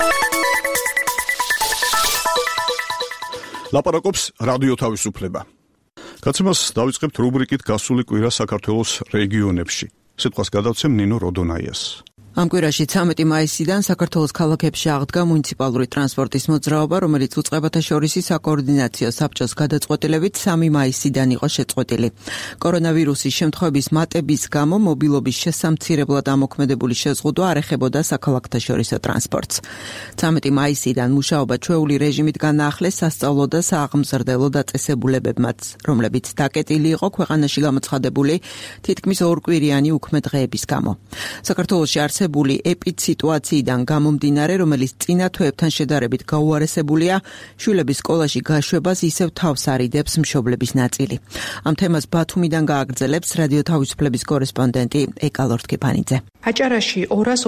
ლაპარაკობს რადიო თავისუფლება. Გაცემას დავიწყებთ რუბრიკით გასული კვირა საქართველოს რეგიონებში. სიტყვას გადავცემ ნინო როდონაიას. Am კვირაში 13 მაისიდან საქართველოს ქალაქებში აღდგა მუნიციპალური ტრანსპორტის მოძრაობა, რომელიც უწყებათა შორისი საკოორდინაციო საბჭოს გადაწყვეტილებით 3 მაისიდან იყო შეწყვეტილი. კორონავირუსის შემთხვევების მატების გამო მობილობის შესამცირებლად ამოქმედებული შეზღუდვა არ ეხებოდა საქალაქთაშორისო ტრანსპორტს. 13 მაისიდან მუშაობა ჩვეული რეჟიმით განაახლეს სასწავლო და სააღმზრდელო დაწესებულებებმაც, რომლებიც დაკეტილი იყო ქვეყანაში გამოცხადებული თითქმის ორკვირიანი უქმე დღეების გამო. საქართველოში არსებული ეპიდსიტუაციიდან გამომდინარე, რომელიც წინა თვეებთან შედარებით გაუარესებულია, შვილების სკოლაში გაშვებას ისევ თავს არიდებს მშობლების ნაწილი. Ამ თემას ბათუმიდან გააგრძელებს რადიო თავისუფლების კორესპონდენტი ეკა ლორთქიფანიძე. აჭარაში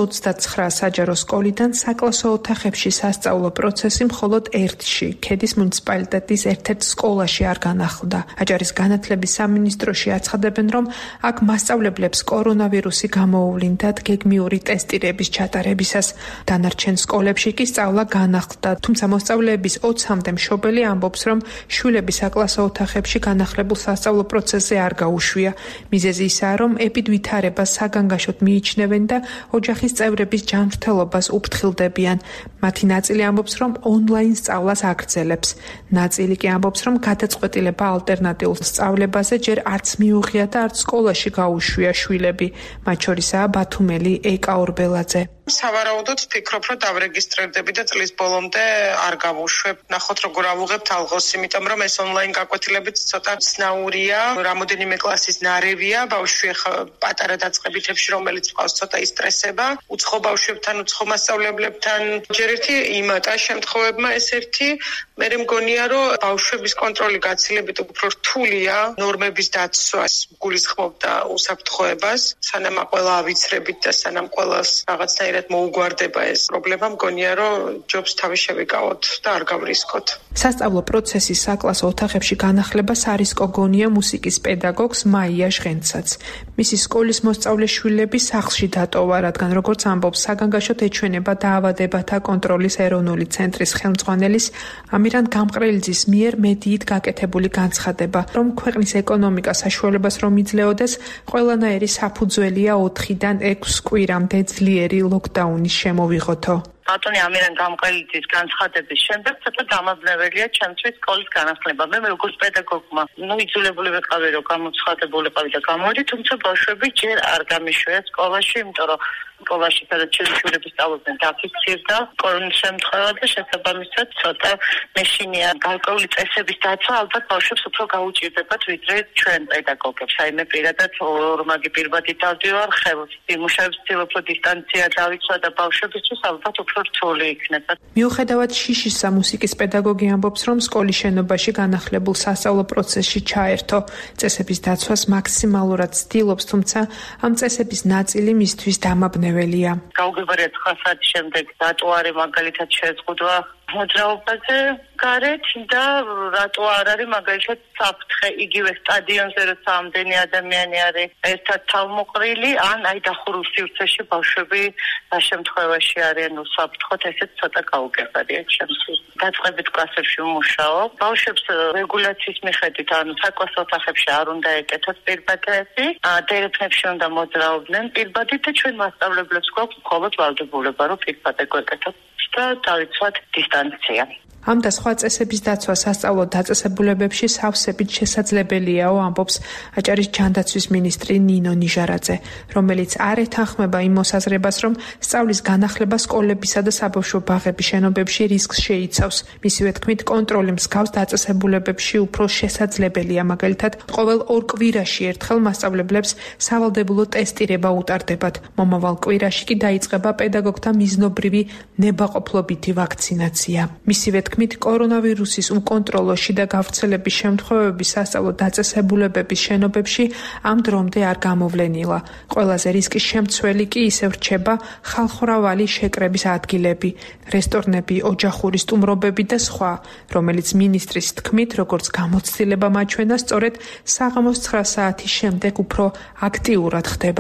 229 საჯარო სკოლიდან საკლასო ოთახებში სასწავლო პროცესი მხოლოდ ერთში, ქედის მუნიციპალიტეტის ერთ-ერთ სკოლაში არ განახლდა. აჭარის განათლების სამინისტროში აცხადებენ, რომ აქ მასწავლებლებს კორონავირუსი გამოუვლინდათ გეგმიური ტესტირების ჩატარებისას. დანარჩენ სკოლებში კი სწავლა განახლდა, თუმცა მოსწავლეების 20-მდე მშობელი ამბობს, რომ შვილების საკლასო ოთახებში განახლებულ სასწავლო პროცესზე არ გაუშვია. მიზეზი ისაა, რომ ეპიდვითარებას საგანგაშოდ მიიჩნევენ და ოჯახის წევრების ჯანმრთელობას უფრთხილდებიან. მათი ნაწილი ამბობს, რომ ონლაინ სწავლას აგრძელებს. ნაწილი კი ამბობს, რომ გადაწყვეტილება ალტერნატიულ სწავლებაზე ჯერ არც მიუღია და არც სკოლაში გაუშვია შვილები. მათ შორისაა ბათუმელი ეკა ორბელაძე. სავარაუდოდ ვფიქრობ, რომ დავრეგისტრირდები და წლის ბოლომდე არ გავუშვებ. ნახოთ როგორ ავუღებთ ალღოს, იმიტომ რომ ეს ონლაინ გაკვეთილებით ცოტა ცნაურია, რამოდენიმე კლასის ნარევია, ბავშვი პატარა დაწყებითებში, რომელიც ყავს ცოტა ისტრესება, უცხო ბავშვებთან, უცხო მასწავლებლებთან. ჯერ ერთი იმატა შემთხვევებმა ეს ერთი, მე მგონია, რომ ბავშვების კონტროლი გაცილებით უფრო რთულია, ნორმების დაცვას გულისხმობდა უსაფრთხოებას, სანამ ყველა ავიცრებით და სანამ ყველას რაღაცნაირად მოუგვარდება ეს პრობლემა, მგონია, რომ ჯობს თავი შევიკავოთ და არ გავრისკოთ. სასწავლო პროცესის საკლასო ოთახებში განახლებას არისკო გონია მუსიკის პედაგოგს მაია ჟღენცაც. მისი სკოლის მოსწავლე შვილები სახლში დატოვა, რადგან როგორც ამბობს საგანგაშოდ ეჩვენება დაავადებათა კონტროლის ეროვნული ცენტრის ხელმძღვანელის ამირან გამყრელიძის მიერ მედიით გაკეთებული განცხადება, რომ ქვეყნის ეკონომიკა საშუალებას რომ იძლეოდეს, ყველანაირი საფუძველია 4-დან 6 კვირამდე ძლიერი ლოკდაუნის შემოვიღოთო. ბატონი ამირან გამყრელიძის განცხადების შემდეგ ცოტა დამაბნეველია ჩემთვის სკოლის განახლება. მე როგორც პედაგოგმა, იძულებული ვიყავი, რომ გამოცხადებულიყავი და გამოვიდი, თუმცა ბავშვები ჯერ არ გამიშვია სკოლაში, იმიტომ რომ სკოლაში სადაც შვილები სწავლობდნენ დაფიქსირდა კორონის შემთხვევა და შესაბამისად ცოტა მეშინია გარკვეული წესების დაცვა ალბათ ბავშვებს უფრო გაუჭირდებათ ვიდრე ჩვენ პედაგოგებს. აიმე პირადად ორმაგი პირბადი დავდივარ, იმუშავებს უფრო დისტანცია დავიცვა და ბავშვებისთვის ალბათ უფრო რთული იქნება. მიუხედავად შიშისა მუსიკის პედაგოგი ამბობს, რომ სკოლის შენობაში განახლებულ სასწავლო პროცესში ჩაერთო. წესების დაცვას მაქსიმალურად ცდილობს, თუმცა ამ წესების ნაწილი მისთვის დამაბნეველია. გაუგებარია 9 საათის შემდეგ დატოვარი მაგალითად შეზღუდვა მოძრაობაზე გარეთ და რატო არ არის მაგალითად საფრთხე იგივე სტადიონზე როცა ამდენი ადამიანი არის ერთად თავმოყრილი ან აი დახურულ სივრცეში ბავშვები რა შემთხვევაში არიან უსაფრთხოდ, ესეც ცოტა გაუგებარია ჩემთვის. დაწყებით კლასებში ვმუშაობ, ბავშვებს რეგულაციის მიხედვით ანუ საკლასო ოთახებში არ უნდა ეკეთოთ პირბადები, დერეფნებში უნდა მოძრაობდნენ პირბადი და ჩვენ მასწავლებლებს გვაქვს მხოლოდ ვალდებულება რომ პირბადე გვეკეთოთ და დავიცვათ დისტანცია. ამ და სხვა წესების დაცვა სასწავლო დაწესებულებებში სავსებით შესაძლებელიაო, ამბობს აჭარის ჯანდაცვის მინისტრი ნინო ნიჟარაძე, რომელიც არ ეთანხმება იმ მოსაზრებას, რომ სწავლის განახლება სკოლებისა და საბავშვო ბაღების შენობებში რისკს შეიცავს. მისივე თქმით, კონტროლი მსგავს დაწესებულებებში უფრო შესაძლებელია, მაგალითად, ყოველ 2 კვირაში ერთხელ მასწავლებლებს სავალდებულო ტესტირება უტარდებათ. მომავალ კვირაში კი დაიწყება პედაგოგთა მიზნობრივი ნებაყოფლობითი ვაქცინაცია. მისივე თქმით, კორონავირუსის უკონტროლოში და გავრცელების შემთხვევები სასწავლო დაწესებულებების შენობებში ამ დრომდე არ გამოვლენილა. ყველაზე რისკის შემცველი კი ისევ რჩება ხალხმრავალი შეკრების ადგილები, რესტორნები, ოჯახური სტუმრობები და სხვა, რომელიც მინისტრის თქმით, როგორც გამოცდილება მაჩვენა, სწორედ საღამოს 9 საათის შემდეგ უფრო აქტიურად ხდება.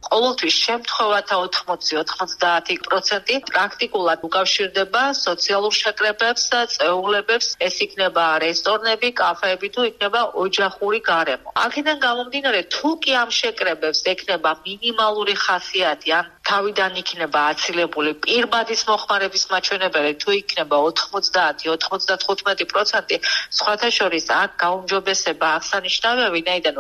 ყოველთვის შემთხვევათა 80-90% პრაქტიკულად უკავშირდება სოციალურ შეკრებებს, წეულებებს, ეს იქნება რესტორნები, კაფეები თუ იქნება ოჯახური გარემო. აქედან გამომდინარე, თუ კი ამ შეკრებებს ექნება მინიმალური ხასიათი, ან თავიდან იქნება აცილებული პირბადის მოხმარების მაჩვენებელი, თუ იქნება 90-95%, სხვათა შორის აქ გაუმჯობესება აღსანიშნავია, ვინაიდან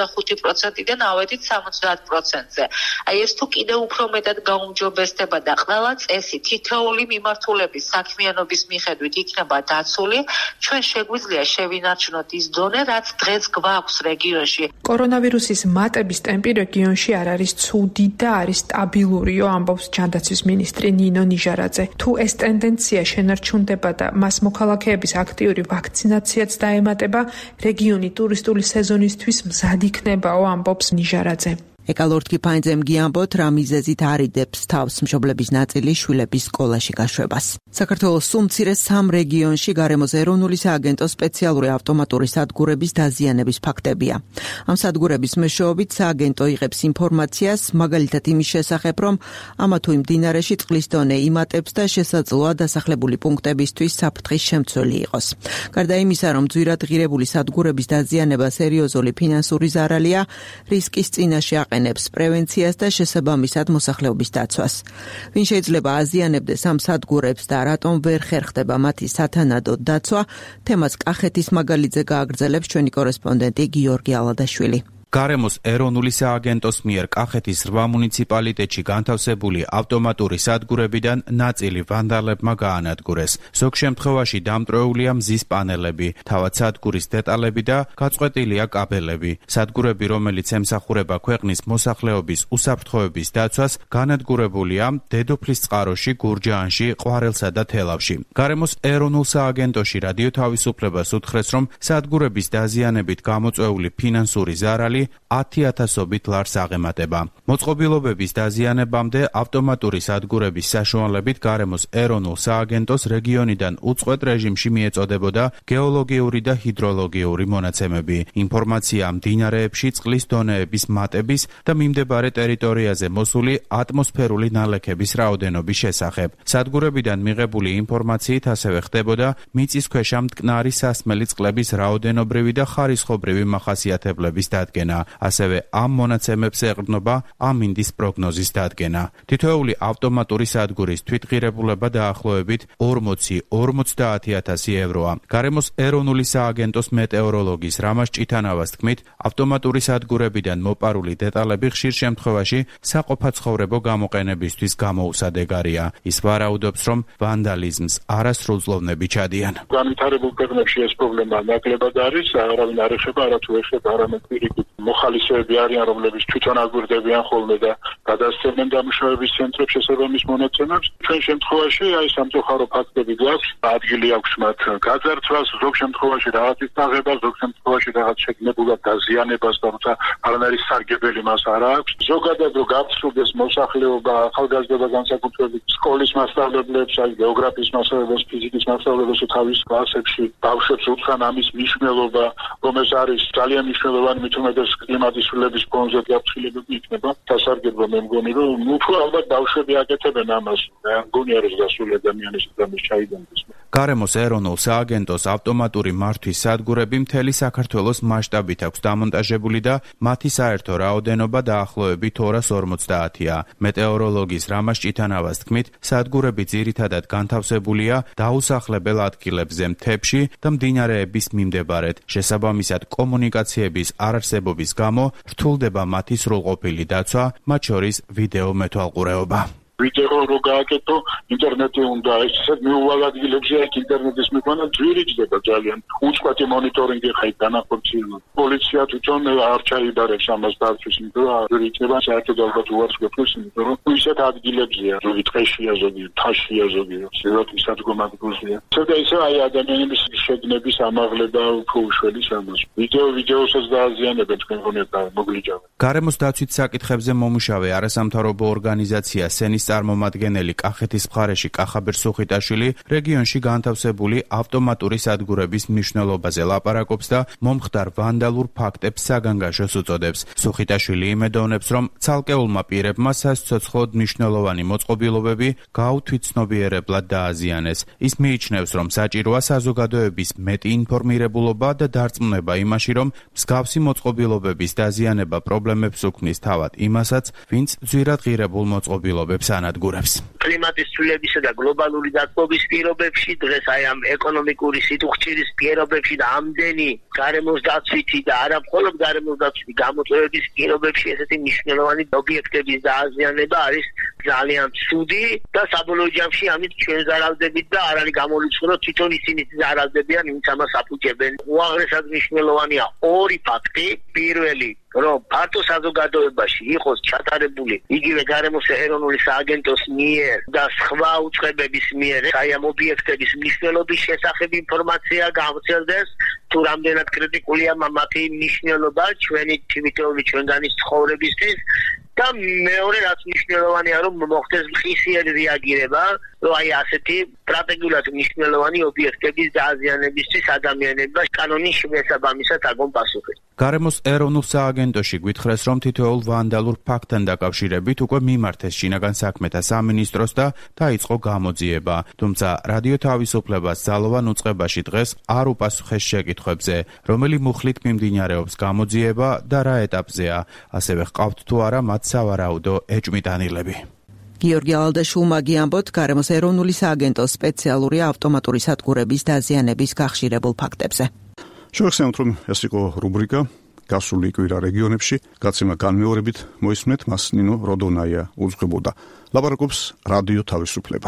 45%-დან ავედით 70%-ზე. აი ეს თუ კიდევ უფრო მეტად გაუმჯობესდება და ყველა წესი თითოეული მიმართულების საქმიანობის მიხედვით იქნება დაცული, ჩვენ შეგვიძლია შევინარჩუნოთ ის დონე, რაც დღეს გვაქვს რეგიონში. კორონავირუსის მატების ტემპი რეგიონში არ არის ცუდი და არის სტაბილურიო, ამბობს ჯანდაცვის მინისტრი ნინო ნიჟარაძე. თუ ეს ტენდენცია შენარჩუნდება და მას მოქალაქეების აქტიური ვაქცინაციაც დაემატება, რეგიონი ტურისტული სეზონისთვის მზად იქნებაო, ამბობს ნიჟარაძე. ეკალორთკი ფაინძემ გიამბოთ, რა მიზეზით არიდებს თავს მშობლების ნაწილი შვილების სკოლაში გაშვებას. საქართველოს სულ მცირე 3 რეგიონში გარემოს ეროვნული სააგენტოს სპეციალური ავტომატური სადგურების დაზიანების ფაქტებია. ამ სადგურების მეშვეობით სააგენტო იღებს ინფორმაციას, მაგალითად იმის შესახებ, რომ ამა თუ იმ მდინარეში წყლის დონე იმატებს და შესაძლოა დასახლებული პუნქტებისთვის საფრთხის შემცველი იყოს. გარდა იმისა, რომ ძვირად ღირებული სადგურების დაზიანება სერიოზული ფინანსური ზარალია, რისკის წინაშე აყენებს პრევენციას და შესაბამისად მოსახლეობის დაცვას. ვინ შეიძლება აზიანებდეს ამ სადგურებს და რატომ ვერ ხერხდება მათი სათანადო დაცვა, თემას კახეთის მაგალითზე გააგრძელებს ჩვენი კორესპონდენტი გიორგი ალადაშვილი. გარემოს ეროვნული სააგენტოს მიერ კახეთის 8 მუნიციპალიტეტში განთავსებული ავტომატური სადგურებიდან ნაწილი ვანდალებმა გაანადგურეს. ზოგ შემთხვევაში დამტვრეულია მზის პანელები, თავად სადგურის დეტალები და გაწყვეტილია კაბელები. სადგურები, რომელიც ემსახურება ქვეყნის მოსახლეობის უსაფრთხოების დაცვას, განადგურებულია დედოფლის წყაროში, გურჯაანში, ყვარელსა და თელავში. გარემოს ეროვნულ სააგენტოში რადიო თავისუფლებას უთხრეს, რომ სადგურების დაზიანებით გამოწვეული ფინანსური ზარალი 10,000-ობით ლარს აღემატება. მოწყობილობების დაზიანებამდე ავტომატური სადგურების საშუალებით გარემოს ეროვნულ სააგენტოს რეგიონიდან უწყვეტ რეჟიმში მიეწოდებოდა გეოლოგიური და ჰიდროლოგიური მონაცემები. ინფორმაცია მდინარეებში წყლის დონეების მატების და მიმდებარე ტერიტორიაზე მოსული ატმოსფერული ნალექების რაოდენობის შესახებ. სადგურებიდან მიღებული ინფორმაციით ასევე ხდებოდა მიწისქვეშა მტკნარი სასმელი წყლების რაოდენობრივი და ხარისხობრივი მახასიათებლების დადგენა. ასევე ამ მონაცემებს ეყრდნობა ამინდის პროგნოზის დადგენა. თითოეული ავტომატური სადგურის თვითღირებულება დაახლოებით 40-50,000 ევროა. გარემოს ეროვნული სააგენტოს მეტეოროლოგის რამაზ ჭითანავას თქმით, ავტომატური სადგურებიდან მოპარული დეტალები ხშირ შემთხვევაში საყოფაცხოვრებო გამოყენებისთვის გამოუსადეგარია. ის ვარაუდობს, რომ ვანდალიზმს არასრულწლოვნები ჩადიან. განვითარებულ ქვეყნებში ეს პრობლემა ნაკლებად არის, არავინ არ ეხება, არათუ ეხება არამედ პირიქით მოხალისეები არიან, რომლებიც თვითონ აგვირდებიან ხოლმე და გადასცემენ დამუშავების ცენტრებს შესაბამის მონაცემებს. ჩვენ შემთხვევაში აი სამწუხარო ფაქტები გვაქვს, ადგილი აქვს მათ გაძარცვას, ზოგ შემთხვევაში რაღაცის დაღებას, ზოგ შემთხვევაში რაღაც შეგნებულად დაზიანებას, თუმცა არანაირი სარგებელი მას არ აქვს. ზოგადად რო გაფსრულდეს მოსახლეობა, ახალგაზრდა განსაკუთრებით სკოლის მასწავლებლებს, აი გეოგრაფიის მასწავლებლებს, ფიზიკის მასწავლებლებს თავის კლასებში ბავშვებს უთხრან ამის მნიშვნელობა, რომ ეს არის ძალიან მნიშვნელოვანი, მით უმეტეს კლიმატის ცვლილების ფონზე გაფრთხილებები იქნება. დასარგებლო მე მგონი, რომ უფრო ალბათ ბავშვები აკეთებენ ამას. მე მგონია, რომ გასული ადამიანის დამის ჩაიდანდეს. გარემოს ეროვნულ სააგენტოს ავტომატური მართვის სადგურები მთელი საქართველოს მასშტაბით აქვს დამონტაჟებული და მათი საერთო რაოდენობა დაახლოებით 250-ია. მეტეოროლოგის რამაზ ჭითანავას თქმით, სადგურები ძირითადად განთავსებულია დაუსახლებელ ადგილებზე მთებში და მდინარეების მიმდებარედ. შესაბამისად, კომუნიკაციების არარსებობის გამო რთულდება მათი სრულყოფილი დაცვა, მათ შორის ვიდეო მეთვალყურეობა. ვიდეო რო გააკეთო, ინტერნეტი უნდა ესეთ მიუვალ ადგილებზე აქ ინტერნეტის მიყვანა ძვირიჭდება ძალიან. უწყვეტი მონიტორინგი ხაით განახორციელება. პოლიცია თვითონ არ ჩაიბარებს ამას დაცვის, იმიტომ რომ ძვირიჭდება საერთოდ ალბათ უარს გვექნეს, იმიტომ რომ ისეთ ადგილებზეა, ზოგი ტყეშია, ზოგი თაშია, ზოგი სერვატის სადგომადგურზეა. და ისე აი ადამიანების შეგნების ამაღლება უფრო უშველის ამას. ვიდეოსაც დააზიანებენ თქვენ გონიათ და მოგლიჯავენ. გარემოს დაცვით საკითხებზე მომუშავე არასამთავრობო ორგანიზაცია სენის პარტიის წარმომადგენელი კახეთის მხარეში კახაბერ სუხიტაშვილი რეგიონში განთავსებული ავტომატური სადგურების მნიშვნელობაზე ლაპარაკობს და მომხდარ ვანდალურ ფაქტებს საგანგაშოს უწოდებს. სუხიტაშვილი იმედოვნებს, რომ ცალკეულმა პირებმა სასიცოცხლოდ მნიშვნელოვანი მოწყობილობები გაუთვითცნობიერებლად დააზიანეს. ის მიიჩნევს, რომ საჭიროა საზოგადოების მეტი ინფორმირებულობა და დარწმუნება იმაში, რომ მსგავსი მოწყობილობების დაზიანება პრობლემებს უქმნის თავად იმასაც, ვინც ძვირად ღირებულ მოწყობილობებს ანადგურებს. კლიმატის ცვლილებისა და გლობალური დათბობის პირობებში, დღეს აი ამ ეკონომიკური სიტუხჭირის პირობებში და ამდენი გარემოს დაცვითი და არა მხოლოდ გარემოს დაცვითი გამოწვევების პირობებში ესეთი მნიშვნელოვანი ობიექტების დააზიანება არის ძალიან ცუდი და საბოლოო ჯამში ამით ჩვენ ზარალდებით და არ არის გამორიცხული, რომ თვითონ ისინი ზარალდებიან, ვინც ამას აფუჭებენ. უაღრესად მნიშვნელოვანია ორი ფაქტი. პირველი, რომ ფართო საზოგადოებაში იყოს ჩატარებული იგივე გარემოს ეროვნული სააგენტოს მიერ და სხვა უწყებების მიერ აი ამ ობიექტების მნიშვნელობის შესახებ ინფორმაცია გავრცელდეს, თუ რამდენად კრიტიკულია მათი მნიშვნელობა ჩვენი თვითონული ჩვენგანის ცხოვრებისთვის. და მეორე რაც მნიშვნელოვანია, რომ მოხდეს ხისიერი რეაგირება, რომ აი ასეთი სტრატეგიულად მნიშვნელოვანი ობიექტების დააზიანებისთვის ადამიანებმა კანონის შესაბამისად აგონ პასუხი. გარემოს ეროვნულ სააგენტოში გვითხრეს, რომ თითოეულ ვანდალურ ფაქტთან დაკავშირებით უკვე მიმართეს შინაგან საქმეთა სამინისტროს და დაიწყო გამოძიება. თუმცა რადიო თავისუფლებას ძალოვან უწყებაში დღეს არ უპასუხეს შეკითხვებზე, რომელი მუხლით მიმდინარეობს გამოძიება და რა ეტაპზეა, ასევე ჰყავთ თუ არა მათ სავარაუდო ეჭვმიტანილები. გიორგი ალდაშულმა გიამბოთ გარემოს ეროვნული სააგენტოს სპეციალური ავტომატური სადგურების დაზიანების გახშირებულ ფაქტებზე. შევახსენოთ, რომ ეს იყო რუბრიკა გასული კვირა რეგიონებში, გაცემა განმეორებით მოისმენთ, მას ნინო როდონაია უძღვებოდა. ლაპარაკობს რადიო თავისუფლება.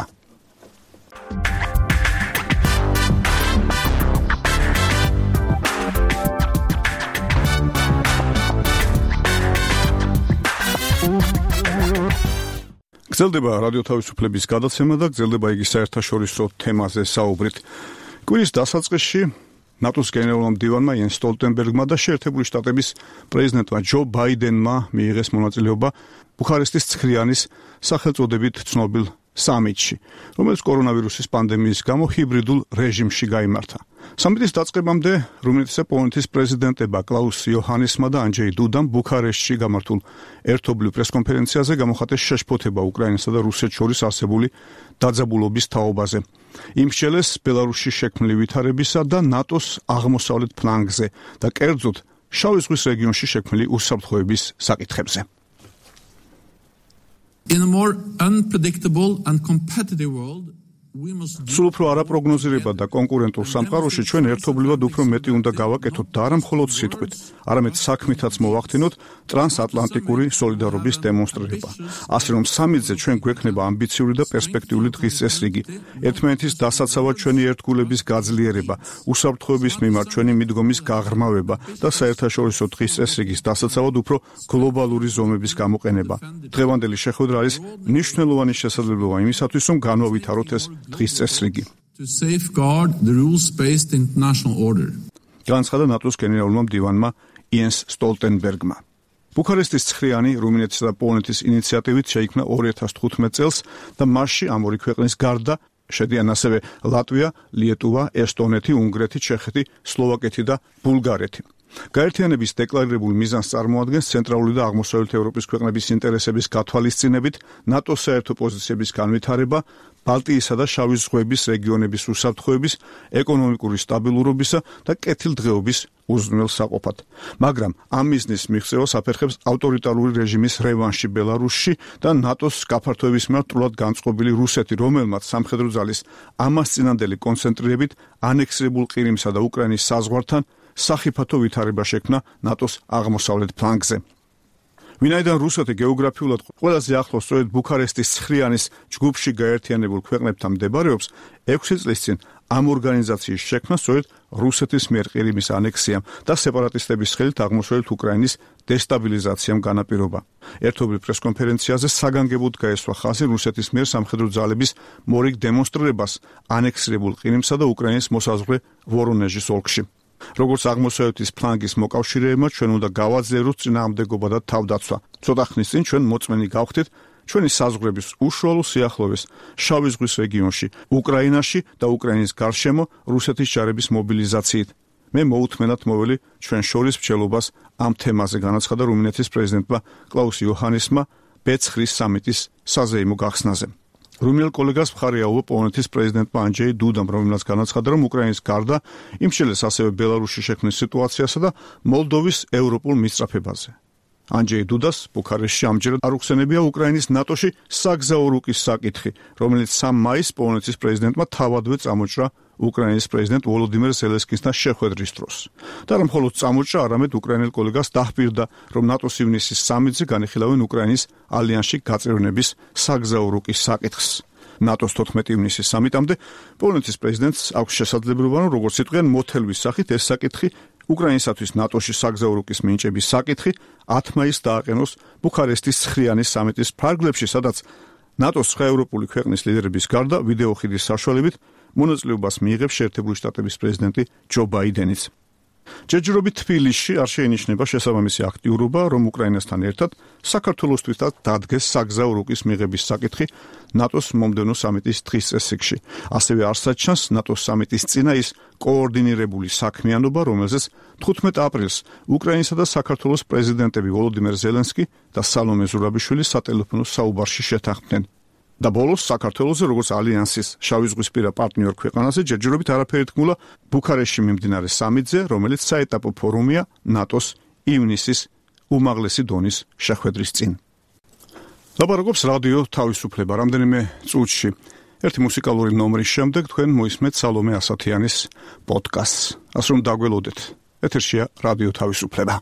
გრძელდება რადიო თავისუფლების გადაცემა და გრძელდება იგი საერთაშორისო თემაზე საუბრით. კვირის დასაწყისში ნატოს გენერალურმა მდივანმა იენს სტოლტენბერგმა და შეერთებული შტატების პრეზიდენტმა ჯო ბაიდენმა მიიღეს მონაწილეობა ბუქარესტის ცხრიანის სახელწოდებით ცნობილ სამიტში, რომელიც კორონავირუსის პანდემიის გამო ჰიბრიდულ რეჟიმში გაიმართა. სამიტის დაწყებამდე რუმინეთის და პოლონეთის პრეზიდენტებმა კლაუს იოჰანესმა და ანჯეი დუდამ ბუქარესტში გამართულ ერთობლივ პრესკონფერენციაზე გამოხატეს შეშფოთება უკრაინასა და რუსეთს შორის არსებული დაძაბულობის თაობაზე. იმსჯელეს ბელარუსში შექმნილი ვითარებისა და ნატოს აღმოსავლეთ ფლანგზე და კერძოდ შავი ზღვის რეგიონში შექმნილი უსაფრთხოების საკითხებზე. In a more unpredictable and competitive world, სულ უფრო არაპროგნოზირება და კონკურენტულ სამყაროში ჩვენ ერთობლივად უფრო მეტი უნდა გავაკეთოთ და არა მხოლოდ სიტყვით, არამედ საქმითაც მოვახდინოთ ტრანსატლანტიკური სოლიდარობის დემონსტრირება. ასე რომ სამიტზე ჩვენ გვექნება ამბიციური და პერსპექტიული დღის წესრიგი, ერთმანეთის დასაცავად ჩვენი ერთგულების გაძლიერება, უსაფრთხოების მიმართ ჩვენი მიდგომის გაღრმავება და საერთაშორისო დღის წესრიგის დასაცავად უფრო გლობალური ზომების გამოყენება. დღევანდელი შეხვედრა არის მნიშვნელოვანი შესაძლებლობა იმისათვის, რომ განვავითაროთ ეს დღის წესრიგი. to safeguard the rules-based international order. განცხადა ნატოს გენერალურმა მდივანმა იენს სტოლტენბერგმა. ბუქარესტის ცხრიანი რუმინეთის და პოლონეთის ინიციატივით შეიქმნა 2015 წელს და მასში ამ ორი ქვეყნის გარდა შედიან ასევე ლატვია, ლიეტუვა, ესტონეთი, უნგრეთი, ჩეხეთი, სლოვაკეთი და ბულგარეთი. გაერთიანების დეკლარირებულ მიზანს წარმოადგენს ცენტრალური და აღმოსავლეთ ევროპის ქვეყნების ინტერესების გათვალისწინებით ნატოს საერთო პოზიციების განვითარება, ბალტიისა და შავი ზღვების რეგიონების უსაფრთხოების, ეკონომიკური სტაბილურობისა და კეთილდღეობის უზრუნველსაყოფად. მაგრამ ამ მიზნის მიღწევას აფერხებს ავტორიტარული რეჟიმის რევანში ბელარუსში და ნატოს გაფართოების მიმართ სრულად განწყობილი რუსეთი, რომელმაც სამხედრო ძალის ამასწინანდელი კონცენტრირებით ანექსირებულ ყირიმსა და უკრაინის საზღვართან სახიფათო ვითარება შექმნა ნატოს აღმოსავლეთ ფლანგზე. ვინაიდან რუსეთი გეოგრაფიულად ყველაზე ახლოს სწორედ ბუქარესტის ცხრიანის ჯგუფში გაერთიანებულ ქვეყნებთან მდებარეობს, 6 წლის წინ ამ ორგანიზაციის შექმნა სწორედ რუსეთის მიერ ყირიმის ანექსიამ და სეპარატისტების ხელით აღმოსავლეთ უკრაინის დესტაბილიზაციამ განაპირობა. ერთობლივ პრესკონფერენციაზე საგანგებოდ გაესვა ხაზი რუსეთის მიერ სამხედრო ძალების მორიგ დემონსტრირებას ანექსირებულ ყირიმსა და უკრაინის მოსაზღვრე ვორონეჟის ოლქში. როგორც აღმოსავლეთის ფლანგის მოკავშირეებმა ჩვენ უნდა გავაძლიეროთ წინააღმდეგობა და თავდაცვა. ცოტა ხნის წინ ჩვენ მოწმენი გავხდით ჩვენი საზღვრების უშუალო სიახლოვეს, შავი ზღვის რეგიონში, უკრაინაში და უკრაინის გარშემო რუსეთის ჯარების მობილიზაციით. მე მოუთმენად მოველი ჩვენ შორის მსჯელობას ამ თემაზე, განაცხადა რუმინეთის პრეზიდენტმა კლაუს იოჰანესმა B9 სამიტის საზეიმო გახსნაზე. რუმინელ კოლეგას მხარი აუვა პოლონეთის პრეზიდენტმა ანჯეი დუდამ, რომელმაც განაცხადა, რომ უკრაინის გარდა იმსჯელეს ასევე ბელარუსში შექმნის სიტუაციასა და მოლდოვის ევროპულ მისწრაფებაზე. ანჯეი დუდას ბუქარესტში ამჯერად არ უხსენებია უკრაინის ნატოში საგზაო რუკის საკითხი, რომელიც 3 მაისს პოლონეთის პრეზიდენტმა თავადვე წამოჭრა უკრაინის პრეზიდენტ ვოლოდიმერ ზელენსკისთან შეხვედრის დროს. და რა მხოლოდ წამოჭრა, არამედ უკრაინელ კოლეგას დაჰპირდა, რომ ნატოს ივნისის სამიტზე განიხილავენ უკრაინის ალიანსში გაწევრნების საგზაო რუკის საკითხს. ნატოს 14 ივნისის სამიტამდე პოლონეთის პრეზიდენტს აქვს შესაძლებლობა, რომ როგორც იტყვიან, მოთელვის სახით ეს საკითხი უკრაინისათვის ნატოში საგზაო რუკის მინიჭების საკითხი 10 მაისს დააყენოს ბუქარესტის 9-იანი სამიტის ფარგლებში, სადაც ნატოს სხვა ევროპული ქვეყნის ლიდერების გარდა ვიდეო ხიდის საშუალებით მონაწილეობას მიიღებს შეერთებული შტატების პრეზიდენტი ჯო ბაიდენიც. ჯერჯერობით თბილისში არ შეინიშნება შესაბამისი აქტიურობა, რომ უკრაინასთან ერთად საქართველოსთვისაც დადგეს საგზაო რუკის მიღების საკითხი ნატოს მომდევნო სამიტის დღის წესრიგში. ასევე არსად ჩანს ნატოს სამიტის წინა ის კოორდინირებული საქმიანობა, რომელზეც 15 აპრილს უკრაინისა და საქართველოს პრეზიდენტები ვოლოდიმერ ზელენსკი და სალომე ზურაბიშვილი სატელეფონო საუბარში შეთანხმდნენ. და ბოლოს საქართველოზე, როგორც ალიანსის შავიზღვისპირა პარტნიორ ქვეყანაზე, ჯერჯერობით არაფერი თქმულა ბუქარესტში მიმდინარე სამიტზე, რომელიც საეტაპო ფორუმია ნატოს ივნისის უმაღლესი დონის შეხვედრის წინ. ლაპარაკობს რადიო თავისუფლება. რამდენიმე წუთში ერთი მუსიკალური ნომრის შემდეგ თქვენ მოისმენთ სალომე ასათიანის პოდკასტს. ასე რომ დაგველოდეთ. ეთერშია რადიო თავისუფლება.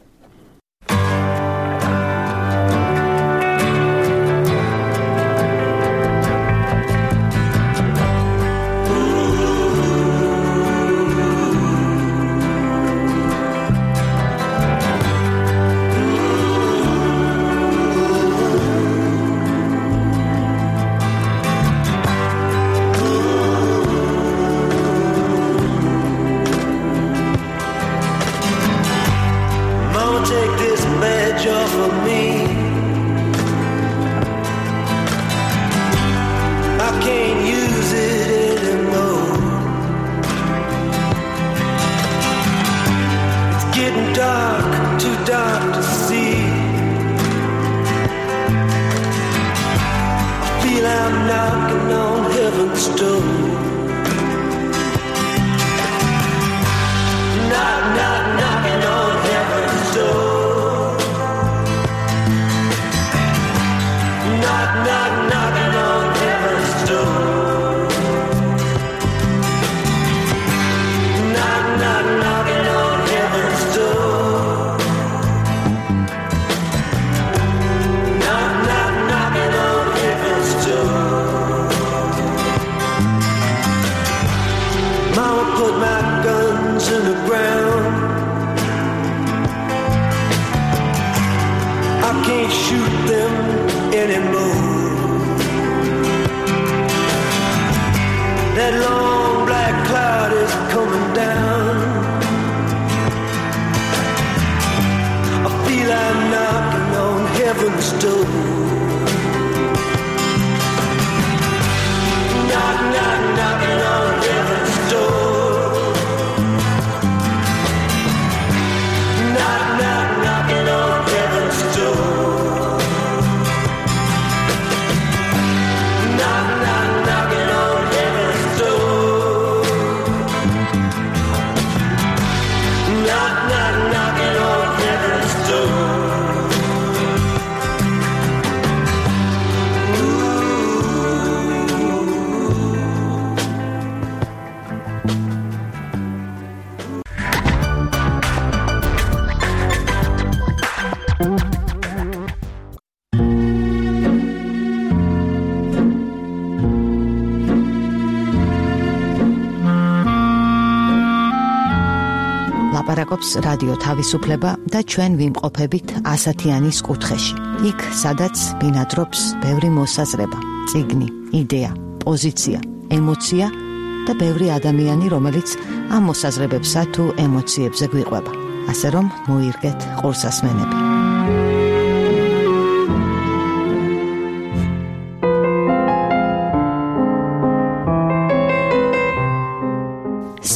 ლაპარაკობს რადიო თავისუფლება და ჩვენ ვიმყოფებით ასათიანის კუთხეში. იქ, სადაც ბინადრობს ბევრი მოსაზრება, წიგნი, იდეა, პოზიცია, ემოცია და ბევრი ადამიანი, რომელიც ამ მოსაზრებებსა თუ ემოციებზე გვიყვება. ასე რომ მოირგეთ ყურსასმენები.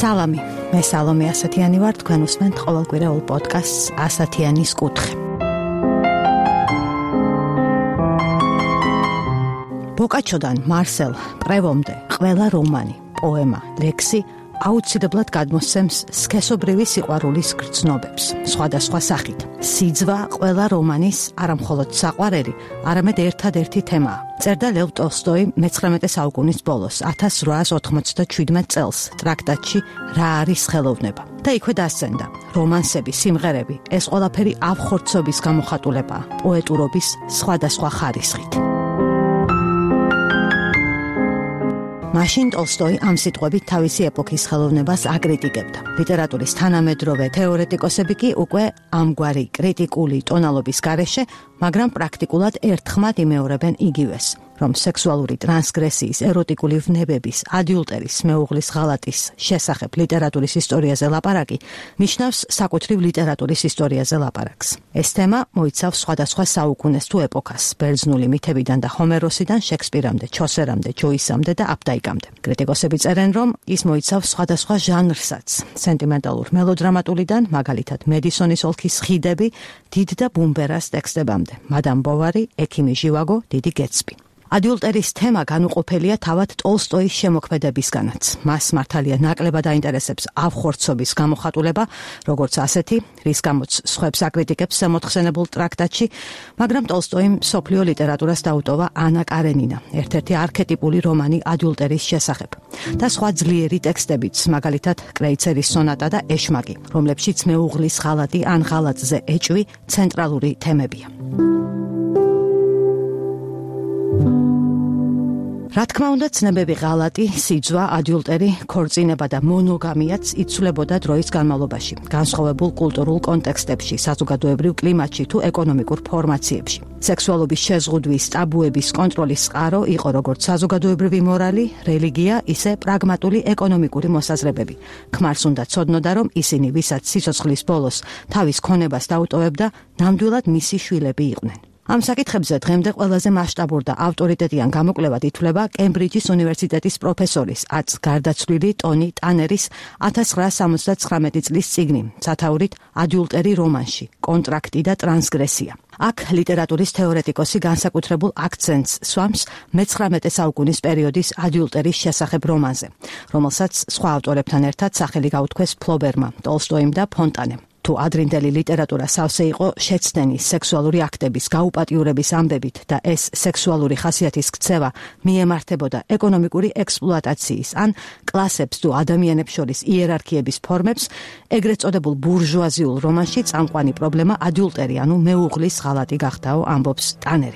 სალამი, მე სალომე ასათიანი ვარ, თქვენ უსმენთ ყოველკვირეულ პოდკასტს ასათიანის კუთხე. ბოკაჩოდან მარსელ პრევომდე ყველა რომანი, პოემა, ლექსი აუცილებლად გადმოსცემს სქესობრივი სიყვარულის გრძნობებს, სხვადასხვა სახით. სიძვა ყველა რომანის არამხოლოდ საყვარელი, არამედ ერთადერთი თემაა. წერდა ლევ ტოლსტოი მე-19 საუკუნის ბოლოს, 1897 წელს, ტრაქტატში რა არის ხელოვნება. და იქვე დასცენდა, რომანსები, სიმღერები, ეს ყველაფერი ავხორცობის გამოხატულებაა, პოეტურობის სხვადასხვა ხარისხით. მაშინ ტოლსტოი ამ სიტყვებით თავისი ეპოქის ხელოვნებას აკრიტიკებდა. ლიტერატურის თანამედროვე თეორეტიკოსები კი უკვე ამგვარი კრიტიკული ტონალობის გარეშე, მაგრამ პრაქტიკულად ერთხმად იმეორებენ იგივეს, რომ სექსუალური ტრანსგრესიის, ეროტიკული ვნებების, ადიულტერის, მეუღლის ღალატის შესახებ ლიტერატურის ისტორიაზე ლაპარაკი ნიშნავს საკუთრივ ლიტერატურის ისტორიაზე ლაპარაკს. ეს თემა მოიცავს სხვადასხვა საუკუნეს თუ ეპოქას, ბერძნული მითებიდან და ჰომეროსიდან შექსპირამდე, ჩოსერამდე, ჯოისამდე და აპდაიკამდე. კრიტიკოსები წერენ, რომ ის მოიცავს სხვადასხვა ჟანრსაც, სენტიმენტალურ მელოდრამატულიდან, მაგალითად მედისონის ოლქის ხიდები, დიდ და ბუმბერას ტექსტებამდე, მადამ ბოვარი, ექიმი ჟივაგო, დიდი გეტსბი. ადიულტერის თემა განუყოფელია თავად ტოლსტოის შემოქმედებისგანაც. მას მართალია ნაკლებად აინტერესებს ავხორცობის გამოხატულება, როგორც ასეთი, რის გამოც სხვებს აკრიტიკებს ზემოთხსენებულ ტრაქტატში, მაგრამ ტოლსტოიმ მსოფლიო ლიტერატურას დაუტოვა ანა კარენინა, ერთ-ერთი არქეტიპული რომანი ადიულტერის შესახებ. და სხვა ძლიერი ტექსტებიც, მაგალითად კრეიცერის სონატა და ეშმაკი, რომლებშიც მეუღლის ღალატი ან ღალატზე ეჭვი ცენტრალური თემებია. რა თქმა უნდა, ცნებები ღალატი, სიძვა, ადიულტერი, ქორწინება და მონოგამიაც იცვლებოდა დროის განმავლობაში, განსხვავებულ კულტურულ კონტექსტებში, საზოგადოებრივ კლიმატში თუ ეკონომიკურ ფორმაციებში. სექსუალობის შეზღუდვის, ტაბუების კონტროლის წყარო იყო როგორც საზოგადოებრივი მორალი, რელიგია, ისე პრაგმატული ეკონომიკური მოსაზრებები. ქმარს უნდა ცოდნოდა, რომ ისინი, ვისაც სიცოცხლის ბოლოს თავის ქონებას დაუტოვებდა, ნამდვილად მისი შვილები იყვნენ. ამ საკითხებზე დღემდე ყველაზე მასშტაბურ და ავტორიტეტიან გამოკვლევად ითვლება კემბრიჯის უნივერსიტეტის პროფესორის, აწ გარდაცვლილი ტონი ტანერის 1979 წლის წიგნი, სათაურით ადიულტერი რომანში, კონტრაქტი და ტრანსგრესია. აქ ლიტერატურის თეორეტიკოსი განსაკუთრებულ აქცენტს სვამს მე-19 საუკუნის პერიოდის ადიულტერის შესახებ რომანზე, რომელსაც სხვა ავტორებთან ერთად სახელი გაუთქვეს ფლობერმა, ტოლსტოიმ და ფონტანემ. თუ ადრინდელი ლიტერატურა სავსე იყო შეცდენის, სექსუალური აქტების, გაუპატიურების ამბებით და ეს სექსუალური ხასიათის ქცევა მიემართებოდა ეკონომიკური ექსპლუატაციის ან კლასებს თუ ადამიანებს შორის იერარქიების ფორმებს, ეგრეთ წოდებულ ბურჟუაზიულ რომანში წამყვანი პრობლემა ადიულტერი, ანუ მეუღლის ღალატი გახდაო, ამბობს ტანერი.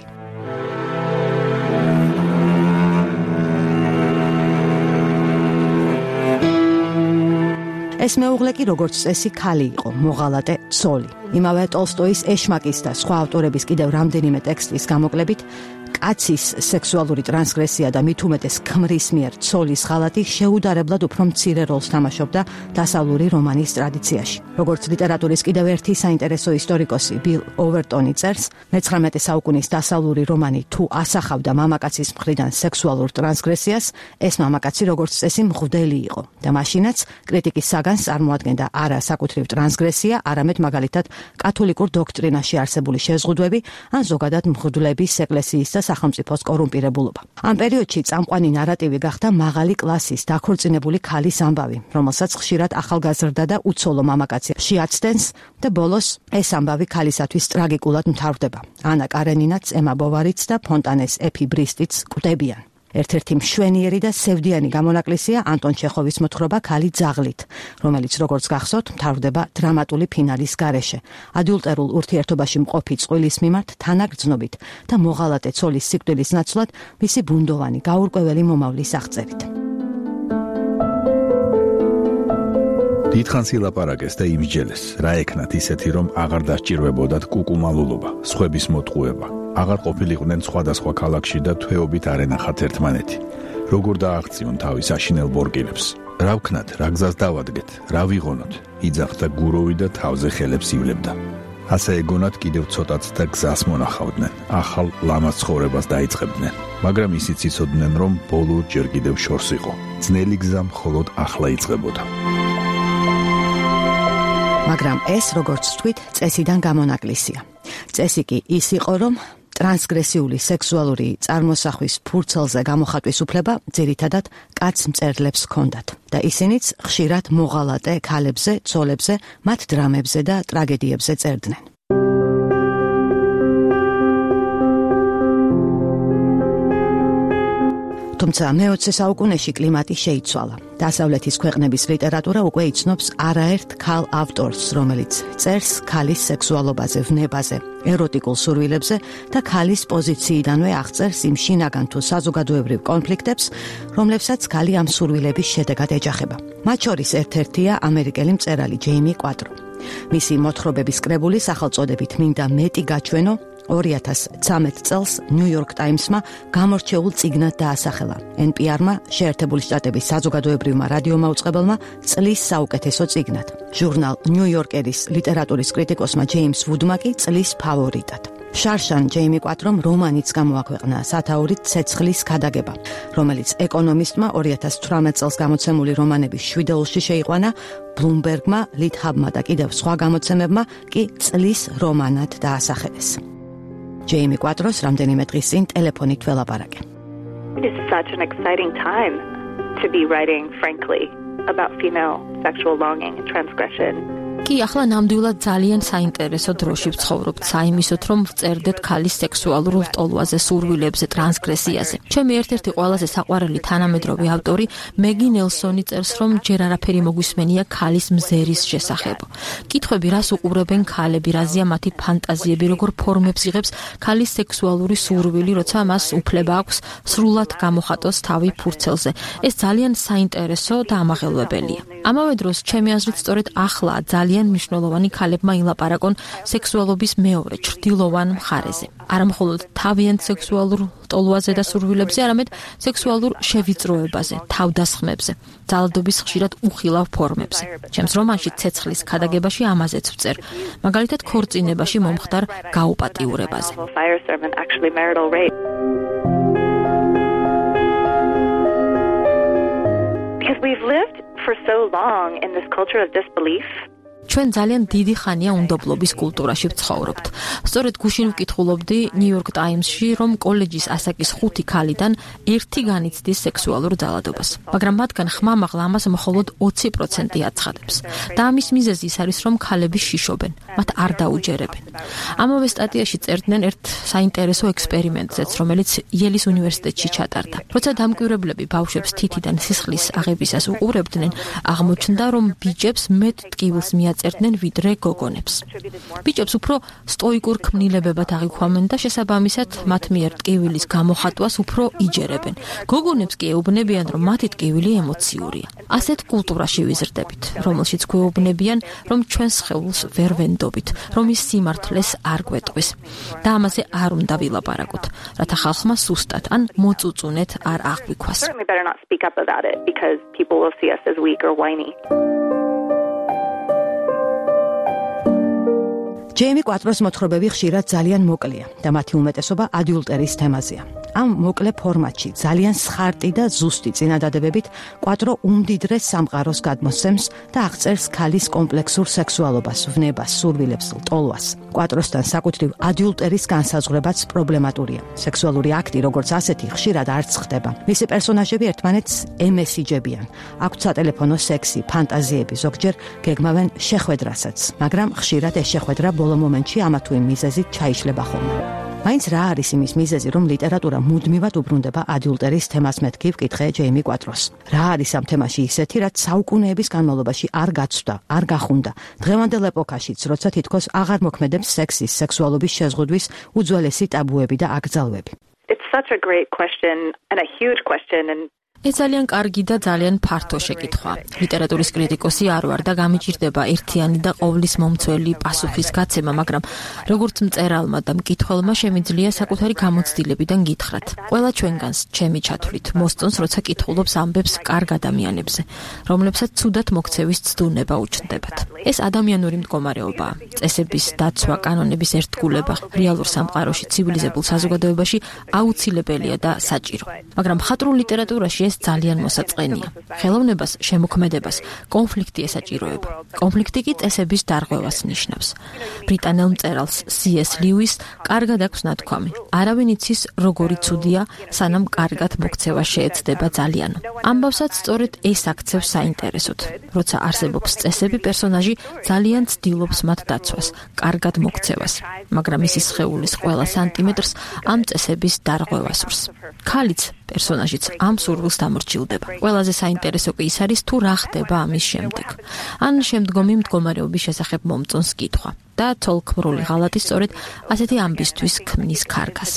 ეს მეუღლე კი როგორც წესი ქალი იყო, მოღალატე ცოლი. იმავე ტოლსტოის ეშმაკის და სხვა ავტორების კიდევ რამდენიმე ტექსტის გამოკლებით, კაცის სექსუალური ტრანსგრესია და მით უმეტეს ქმრის მიერ ცოლის ღალატი შეუდარებლად უფრო მცირე როლს თამაშობდა დასავლური რომანის ტრადიციაში. როგორც ლიტერატურის კიდევ ერთი საინტერესო ისტორიკოსი ბილ ოვერტონი წერს, მე-19 საუკუნის დასავლური რომანი თუ ასახავდა მამაკაცის მხრიდან სექსუალურ ტრანსგრესიას, ეს მამაკაცი როგორც წესი მღვდელი იყო და მაშინაც კრიტიკის საგანს წარმოადგენდა არა საკუთრივ ტრანსგრესია, არამედ მაგალითად კათოლიკურ დოქტრინაში არსებული შეზღუდვები ან ზოგადად მღვდლების ეკლესიის და სახელმწიფოს კორუმპირებულობა. ამ პერიოდში წამყვანი ნარატივი გახდა მაღალი კლასის დაქორწინებული ქალის ამბავი, რომელსაც ხშირად ახალგაზრდა და უცოლო მამაკაცი შეაცდენს და ბოლოს ეს ამბავი ქალისათვის ტრაგიკულად მთავრდება. ანა კარენინაც, ემა ბოვარიც და ფონტანეს ეფი ბრისტიც კვდებიან. ერთ-ერთი მშვენიერი და სევდიანი გამონაკლისია ანტონ ჩეხოვის მოთხრობა ქალი ძაღლით, რომელიც როგორც გახსოვთ, მთავრდება დრამატული ფინალის გარეშე, ადიულტერულ ურთიერთობაში მყოფი წყვილის მიმართ თანაგრძნობით და მოღალატე ცოლის სიკვდილის ნაცვლად მისი ბუნდოვანი გაურკვეველი მომავლის აღწერით. დიდხანს ილაპარაკეს და იმსჯელეს, რა ეკნათ ისეთი, რომ აღარ დასჭირვებოდათ კუკუმალულობა, სხვების მოტყუება. აღარ ყოფილიყვნენ სხვადასხვა ქალაქში და თვეობით არ ენახათ ერთმანეთი. როგორ დააღწიონ თავის აშინელ ბორკილებს? რა ვქნათ, რა გზას დავადგეთ, რა ვიღონოთ? იძახდა გუროვი და თავზე ხელებს ივლებდა. ასე ეგონათ კიდევ ცოტაც და გზას მონახავდნენ, ახალ ლამაზ ცხოვრებას დაიწყებდნენ, მაგრამ ისიც იცოდნენ, რომ ბოლო ჯერ კიდევ შორს იყო. ძნელი გზა მხოლოდ ახლა იწყებოდა. მაგრამ ეს, როგორც ვთქვით, წესიდან გამონაკლისია. წესი კი ის იყო, რომ ტრანსგრესიული სექსუალური წარმოსახვის ფურცელზე გამოხატვის უფლება ძირითადად კაც მწერლებს ჰქონდათ და ისინიც ხშირად მოღალატე ქალებზე, ცოლებზე, მათ დრამებზე და ტრაგედიებზე წერდნენ. თუმცა მე-20 საუკუნეში კლიმატი შეიცვალა. დასავლეთის ქვეყნების ლიტერატურა უკვე იცნობს არაერთ ქალ ავტორს, რომელიც წერს ქალის სექსუალობაზე, ვნებაზე, ეროტიკულ სურვილებზე და ქალის პოზიციიდანვე აღწერს იმ შინაგან თუ საზოგადოებრივ კონფლიქტებს, რომლებსაც ქალი ამ სურვილების შედეგად ეჯახება. მათ შორის ერთ-ერთია ამერიკელი მწერალი ჯეიმი კვატრო. მისი მოთხრობების კრებული სახელწოდებით მინდა მეტი გაჩვენო 2013 წელს New York Times-მა გამორჩეულ წიგნად დაასახელა. NPR-მა, შეერთებული შტატების საზოგადოებრივმა რადიომაუწყებელმა, წლის საუკეთესო წიგნად. ჟურნალ New Yorker-ის ლიტერატურის კრიტიკოსმა ჯეიმს ვუდმა კი წლის ფავორიტად. შარშან ჯეიმი კვატრომ რომანიც გამოაქვეყნა სათაურით ცეცხლის ქადაგება, რომელიც ეკონომისტმა 2018 წელს გამოცემული რომანების შვიდეულში შეიყვანა, Bloomberg-მა, Lit-Hub-მა და კიდევ სხვა გამოცემებმა კი წლის რომანად დაასახელეს. ჯეიმი კვატროს რამდენიმე დღის წინ ტელეფონით ველაპარაკე. It is such an exciting time to be writing frankly about female sexual longing and transgression. კი ახლა ნამდვილად ძალიან საინტერესო დროში ვცხოვრობთ საიმისოთ, რომ ვწერდეთ ქალის სექსუალურ ლტოლვაზე, სურვილებზე, ტრანსგრესიაზე. ჩემი ერთ-ერთი ყველაზე საყვარელი თანამედროვე ავტორი მეგი ნელსონი წერს, რომ ჯერ არაფერი მოგვისმენია ქალის მზერის შესახებ. კითხვები, რას უყურებენ ქალები, რაზეა მათი ფანტაზიები, როგორ ფორმებს იღებს ქალის სექსუალური სურვილი, როცა მას უფლება აქვს სრულად გამოხატოს თავი ფურცელზე. ეს ძალიან საინტერესო და ამაღელვებელია. ამავე დროს, ჩემი აზრით, სწორედ ახლა ძალიან მნიშვნელოვანი ქალებმა ილაპარაკონ სექსუალობის მეორე ჩრდილოვან მხარეზე. არა მხოლოდ თავიანთ სექსუალურ ლტოლვაზე და სურვილებზე, არამედ სექსუალურ შევიწროებაზე, თავდასხმებზე, ძალადობის ხშირად უხილავ ფორმებზე. ჩემს რომანში ცეცხლის ქადაგებაში ამაზეც ვწერ, მაგალითად ქორწინებაში მომხდარ გაუპატიურებაზე. Because we've lived for so long in this culture of disbelief. ჩვენ ძალიან დიდი ხანია უნდობლობის კულტურაში ვცხოვრობთ. სწორედ გუშინ ვკითხულობდი New York Times-ში, რომ კოლეჯის ასაკის 5 ქალიდან 1 განიცდის სექსუალურ ძალადობას, მაგრამ მათგან ხმამაღლა ამას მხოლოდ 20% აცხადებს. და ამის მიზეზი ის არის, რომ ქალები შიშობენ, მათ არ დაუჯერებენ. ამავე სტატიაში წერდნენ ერთ საინტერესო ექსპერიმენტზეც, რომელიც იელის უნივერსიტეტში ჩატარდა. როცა დამკვირვებლები ბავშვებს თითიდან სისხლის აღებისას უყურებდნენ, აღმოჩნდა, რომ ბიჭებს მეტ ტკივილს წერდნენ ვიდრე გოგონებს. ბიჭებს უფრო სტოიკურ ქმნილებებად აღიქვამენ და შესაბამისად მათ მიერ ტკივილის გამოხატვას უფრო იჯერებენ. გოგონებს კი ეუბნებიან, რომ მათი ტკივილი ემოციურია. ასეთ კულტურაში ვიზრდებით, რომელშიც გვეუბნებიან, რომ ჩვენს სხეულს ვერ ვენდობით, რომ ის სიმართლეს არ გვეტყვის. და ამაზე არ უნდა ვილაპარაკოთ, რათა ხალხმა სუსტად ან მოწუწუნეთ არ აღვიქვას. ჯეიმი კვატროს მოთხრობები ხშირად ძალიან მოკლეა და მათი უმეტესობა ადიულტერის თემაზეა. ამ მოკლე ფორმატში ძალიან სხარტი და ზუსტი წინადადებებით კვატრო უმდიდრეს სამყაროს გადმოსცემს და აღწერს ქალის კომპლექსურ სექსუალობას, ვნებას, სურვილებს, ლტოლვას. კვატროსთან საკუთრივ ადიულტერის განსაზღვრებაც პრობლემატურია. სექსუალური აქტი, როგორც ასეთი, ხშირად არც ხდება. მისი პერსონაჟები ერთმანეთს ემესიჯებიან. აქვთ სატელეფონო სექსი, ფანტაზიები, ზოგჯერ გეგმავენ შეხვედრასაც, მაგრამ ხშირად ეს შეხვედრა ბოლო მომენტში ამა თუ იმ მიზეზით ჩაიშლება ხოლმე. მაინც რა არის იმის მიზეზი, რომ ლიტერატურა მუდმივად უბრუნდება ადიულტერის თემას, მეთქი ვკითხე ჯეიმი კვატროს. რა არის ამ თემაში ისეთი, რაც საუკუნეების განმავლობაში არ გაცვდა, არ გახუნდა. დღევანდელ ეპოქაშიც, როცა თითქოს აღარ მოქმედებს სექსის, სექსუალობის შეზღუდვის უძველესი ტაბუები და აკრძალვები. It's such a great question and a huge question and ეს ძალიან კარგი და ძალიან ფართო შეკითხვაა. ლიტერატურის კრიტიკოსი არ ვარ და გამიჭირდება ერთიანი და ყოვლის მომცველი პასუხის გაცემა, მაგრამ როგორც მწერალმა და მკითხველმა შემიძლია საკუთარი გამოცდილებიდან გითხრათ. ყველა ჩვენგანს, ჩემი ჩათვლით, მოსწონს, როცა კითხულობს ამბებს კარგ ადამიანებზე, რომლებსაც ცუდად მოქცევის ცდუნება უჩნდებათ. ეს ადამიანური მდგომარეობაა. წესების დაცვა, კანონების ერთგულება რეალურ სამყაროში, ცივილიზებულ საზოგადოებაში აუცილებელია და საჭირო. მაგრამ მხატვრულ ლიტერატურაში ეს ძალიან მოსაწყენია. ხელოვნებას, შემოქმედებას, კონფლიქტი ესაჭიროება. კონფლიქტი კი წესების დარღვევას ნიშნავს. ბრიტანელ მწერალს C.S. Lewis კარგად აქვს ნათქვამი. არავინ იცის, როგორი ცუდია, სანამ კარგად მოქცევა შეეცდება ძალიანო. ამბავსაც სწორედ ეს აქცევს საინტერესოდ. როცა არსებობს წესები, პერსონაჟი ძალიან ცდილობს მათ დაცვას, კარგად მოქცევას, მაგრამ მისი სხეულის ყველა სანტიმეტრს ამ წესების დარღვევა სურს. ქალიც, პერსონაჟიც ამ სურვილს დამორჩილდება. ყველაზე საინტერესო კი ის არის, თუ რა ხდება ამის შემდეგ. ან შემდგომი მდგომარეობის შესახებ მომწონს კითხვა. და თოლქმრული ღალატი სწორედ ასეთი ამბისთვის ქმნის ქარგას.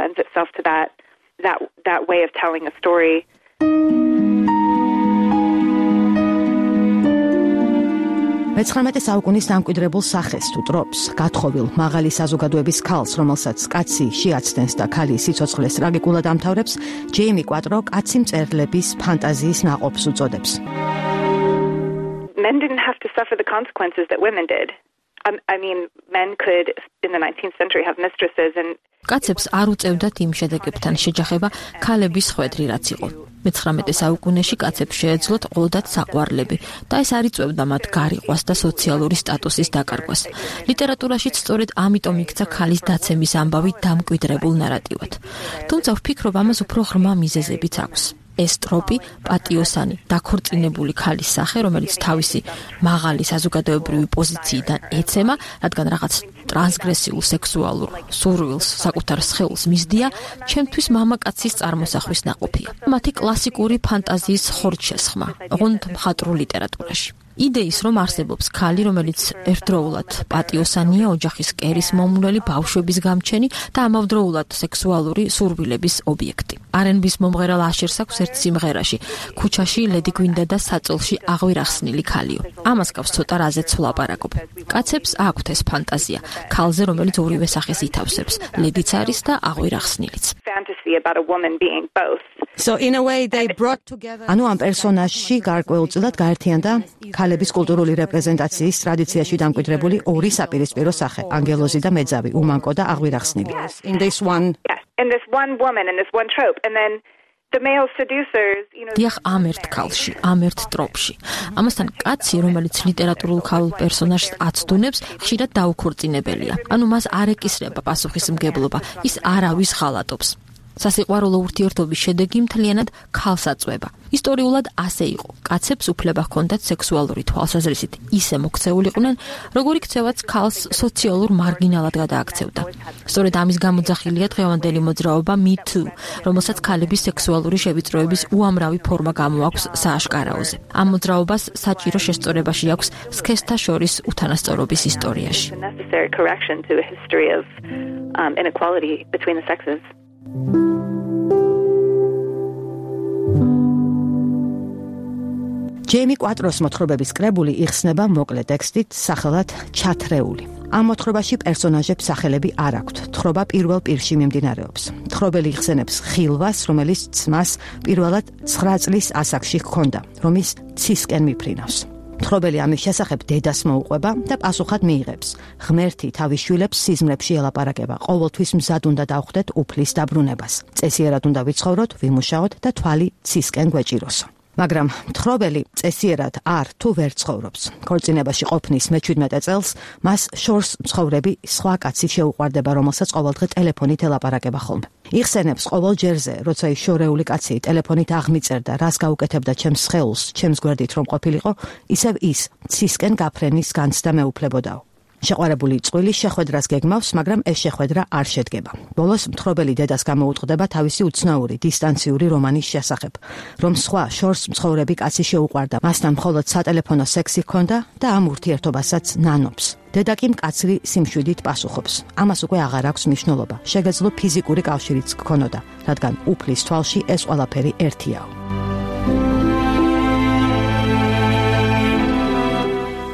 მე-19 საუკუნის დამკვიდრებულ სახეს თუ ტროპს, გათხოვილ მაღალი საზოგადოების ქალს, რომელსაც კაცი შეაცდენს და ქალი სიცოცხლეს ტრაგიკულად ამთავრებს, ჯეიმი კვატრო კაცი მწერლების ფანტაზიის ნაყოფს უწოდებს. Men didn't have to suffer the consequences that women did. I mean, men could in the 19th century have mistresses and კაცებს არ უწევდათ იმ შედეგებთან შეჯახება ქალების ხვედრი რაც იყო. მე-19 საუკუნეში კაცებს შეეძლოთ ყოლდათ საყვარლები და ეს არ იწევდა მათ გარიყვას და სოციალური სტატუსის დაკარგვას. ლიტერატურაშიც სწორედ ამიტომ იქცა ქალის დაცემის ამბავი დამკვიდრებულ ნარატივად. თუმცა ვფიქრობ, ამას უფრო ღრმა მიზეზებიც აქვს. ეს ტროპი, პატიოსანი, დაქორწინებული ქალის სახე, რომელიც თავისი მაღალი საზოგადოებრივი პოზიციიდან ეცემა, რადგან რაღაც ტრანსგრესიულ სექსუალურ სურვილს, საკუთარ სხეულს მისდია, ჩემთვის მამაკაცის წარმოსახვის ნაყოფია. მათი კლასიკური ფანტაზიის ხორცშესხმა, ოღონდ მხატვრულ ლიტერატურაში. იდეის, რომ არსებობს ქალი, რომელიც ერთდროულად პატიოსანია, ოჯახის კერის მომვლელი, ბავშვების გამჩენი და ამავდროულად სექსუალური სურვილების ობიექტი. R&B-ს მომღერალ აშერს აქვს ერთ სიმღერაში, ქუჩაში, ლედი გვინდა და საწოლში აღვირახსნილი ქალიო. ამას გავს ცოტა რაზეც ვლაპარაკობ. კაცებს აქვთ ეს ფანტაზია, ქალზე, რომელიც ორივე სახეს ითავსებს, ლედიც არის და აღვირახსნილიც. So in a way they brought together. ანუ ამ პერსონაჟში გარკვეულწილად გაერთიანდა ქალების კულტურული რეპრეზენტაციის ტრადიციაში დამკვიდრებული ორი საპირისპირო სახე, ანგელოზი და მეძავი, უმანკო და აღვირახსნილი. In this one woman and this one trope and then the male seducers, დიახ, ამ ერთ ქალში, ამ ერთ ტროპში. ამასთან კაცი, რომელიც ლიტერატურულ ქალ პერსონაჟს აცდუნებს, ხშირად დაუქორწინებელია. ანუ მას არ ეკისრება პასუხისმგებლობა, ის არავის ღალატობს. სასიყვარულო ურთიერთობის შედეგი მთლიანად ქალს აწვება. ისტორიულად ასე იყო. კაცებს უფლება ჰქონდათ სექსუალური თვალსაზრისით ისე მოქცეულიყვნენ, როგორი ქცევაც ქალს სოციალურ მარგინალად გადააქცევდა. სწორედ ამის გამოძახილია დღევანდელი მოძრაობა Me Too, რომელსაც ქალების სექსუალური შევიწროების უამრავი ფორმა გამოაქვს სააშკარაოზე. ამ მოძრაობას საჭირო შესწორებაში აქვს სქესთა შორის უთანასწორობის ისტორიაში. ჯეიმი კვატროს მოთხრობების კრებული იხსნება მოკლე ტექსტით სახელად ჩათრეული. ამ მოთხრობაში პერსონაჟებს სახელები არ აქვთ. თხრობა პირველ პირში მიმდინარეობს. თხრობელი იხსენებს ხილვას, რომელიც მას პირველად 9 წლის ასაკში ჰქონდა, რომ ის ცისკენ მიფრინავს. თხრობელი ამის შესახებ დედას მოუყვება და პასუხად მიიღებს. ღმერთი თავის შვილებს სიზმრებში ელაპარაკება. ყოველთვის მზად უნდა დავხვდეთ უფლის დაბრუნებას. წესიერად უნდა ვიცხოვროთ, ვიმუშაოთ და თვალი ცისკენ გვეჭიროსო. მაგრამ თხრობელი წესიერად არ თუ ვერ ცხოვრობს. ქორწინებაში ყოფნის მე-17 წელს მას შორს მცხოვრები სხვა კაცი შეუყვარდება, რომელსაც ყოველდღე ტელეფონით ელაპარაკება ხოლმე. იხსენებს ყოველ ჯერზე, როცა ის შორეული კაცი ტელეფონით აღმიწერდა, რას გაუკეთებდა ჩემს სხეულს, ჩემს გვერდით რომ ყოფილიყო, ისევ ის ცისკენ გაფრენის განცდა მეუფლებოდაო. შეყვარებული წყვილი შეხვედრას გეგმავს, მაგრამ ეს შეხვედრა არ შედგება. ბოლოს მთხრობელი დედას გამოუწყდება თავისი უცნაური დისტანციური რომანის შესახებ, რომ სხვა შორს მცხოვრები კაცი შეუყვარდა, მასთან მხოლოდ სატელეფონო სექსი ჰქონდა და ამ ურთიერთობასაც ნანობს. დედა კი მკაცრი სიმშვიდით პასუხობს. ამას უკვე აღარ აქვს მნიშვნელობა. შეგეძლო ფიზიკური კავშირიც გქონოდა, რადგან უფლის თვალში ეს ყველაფერი ერთიაო.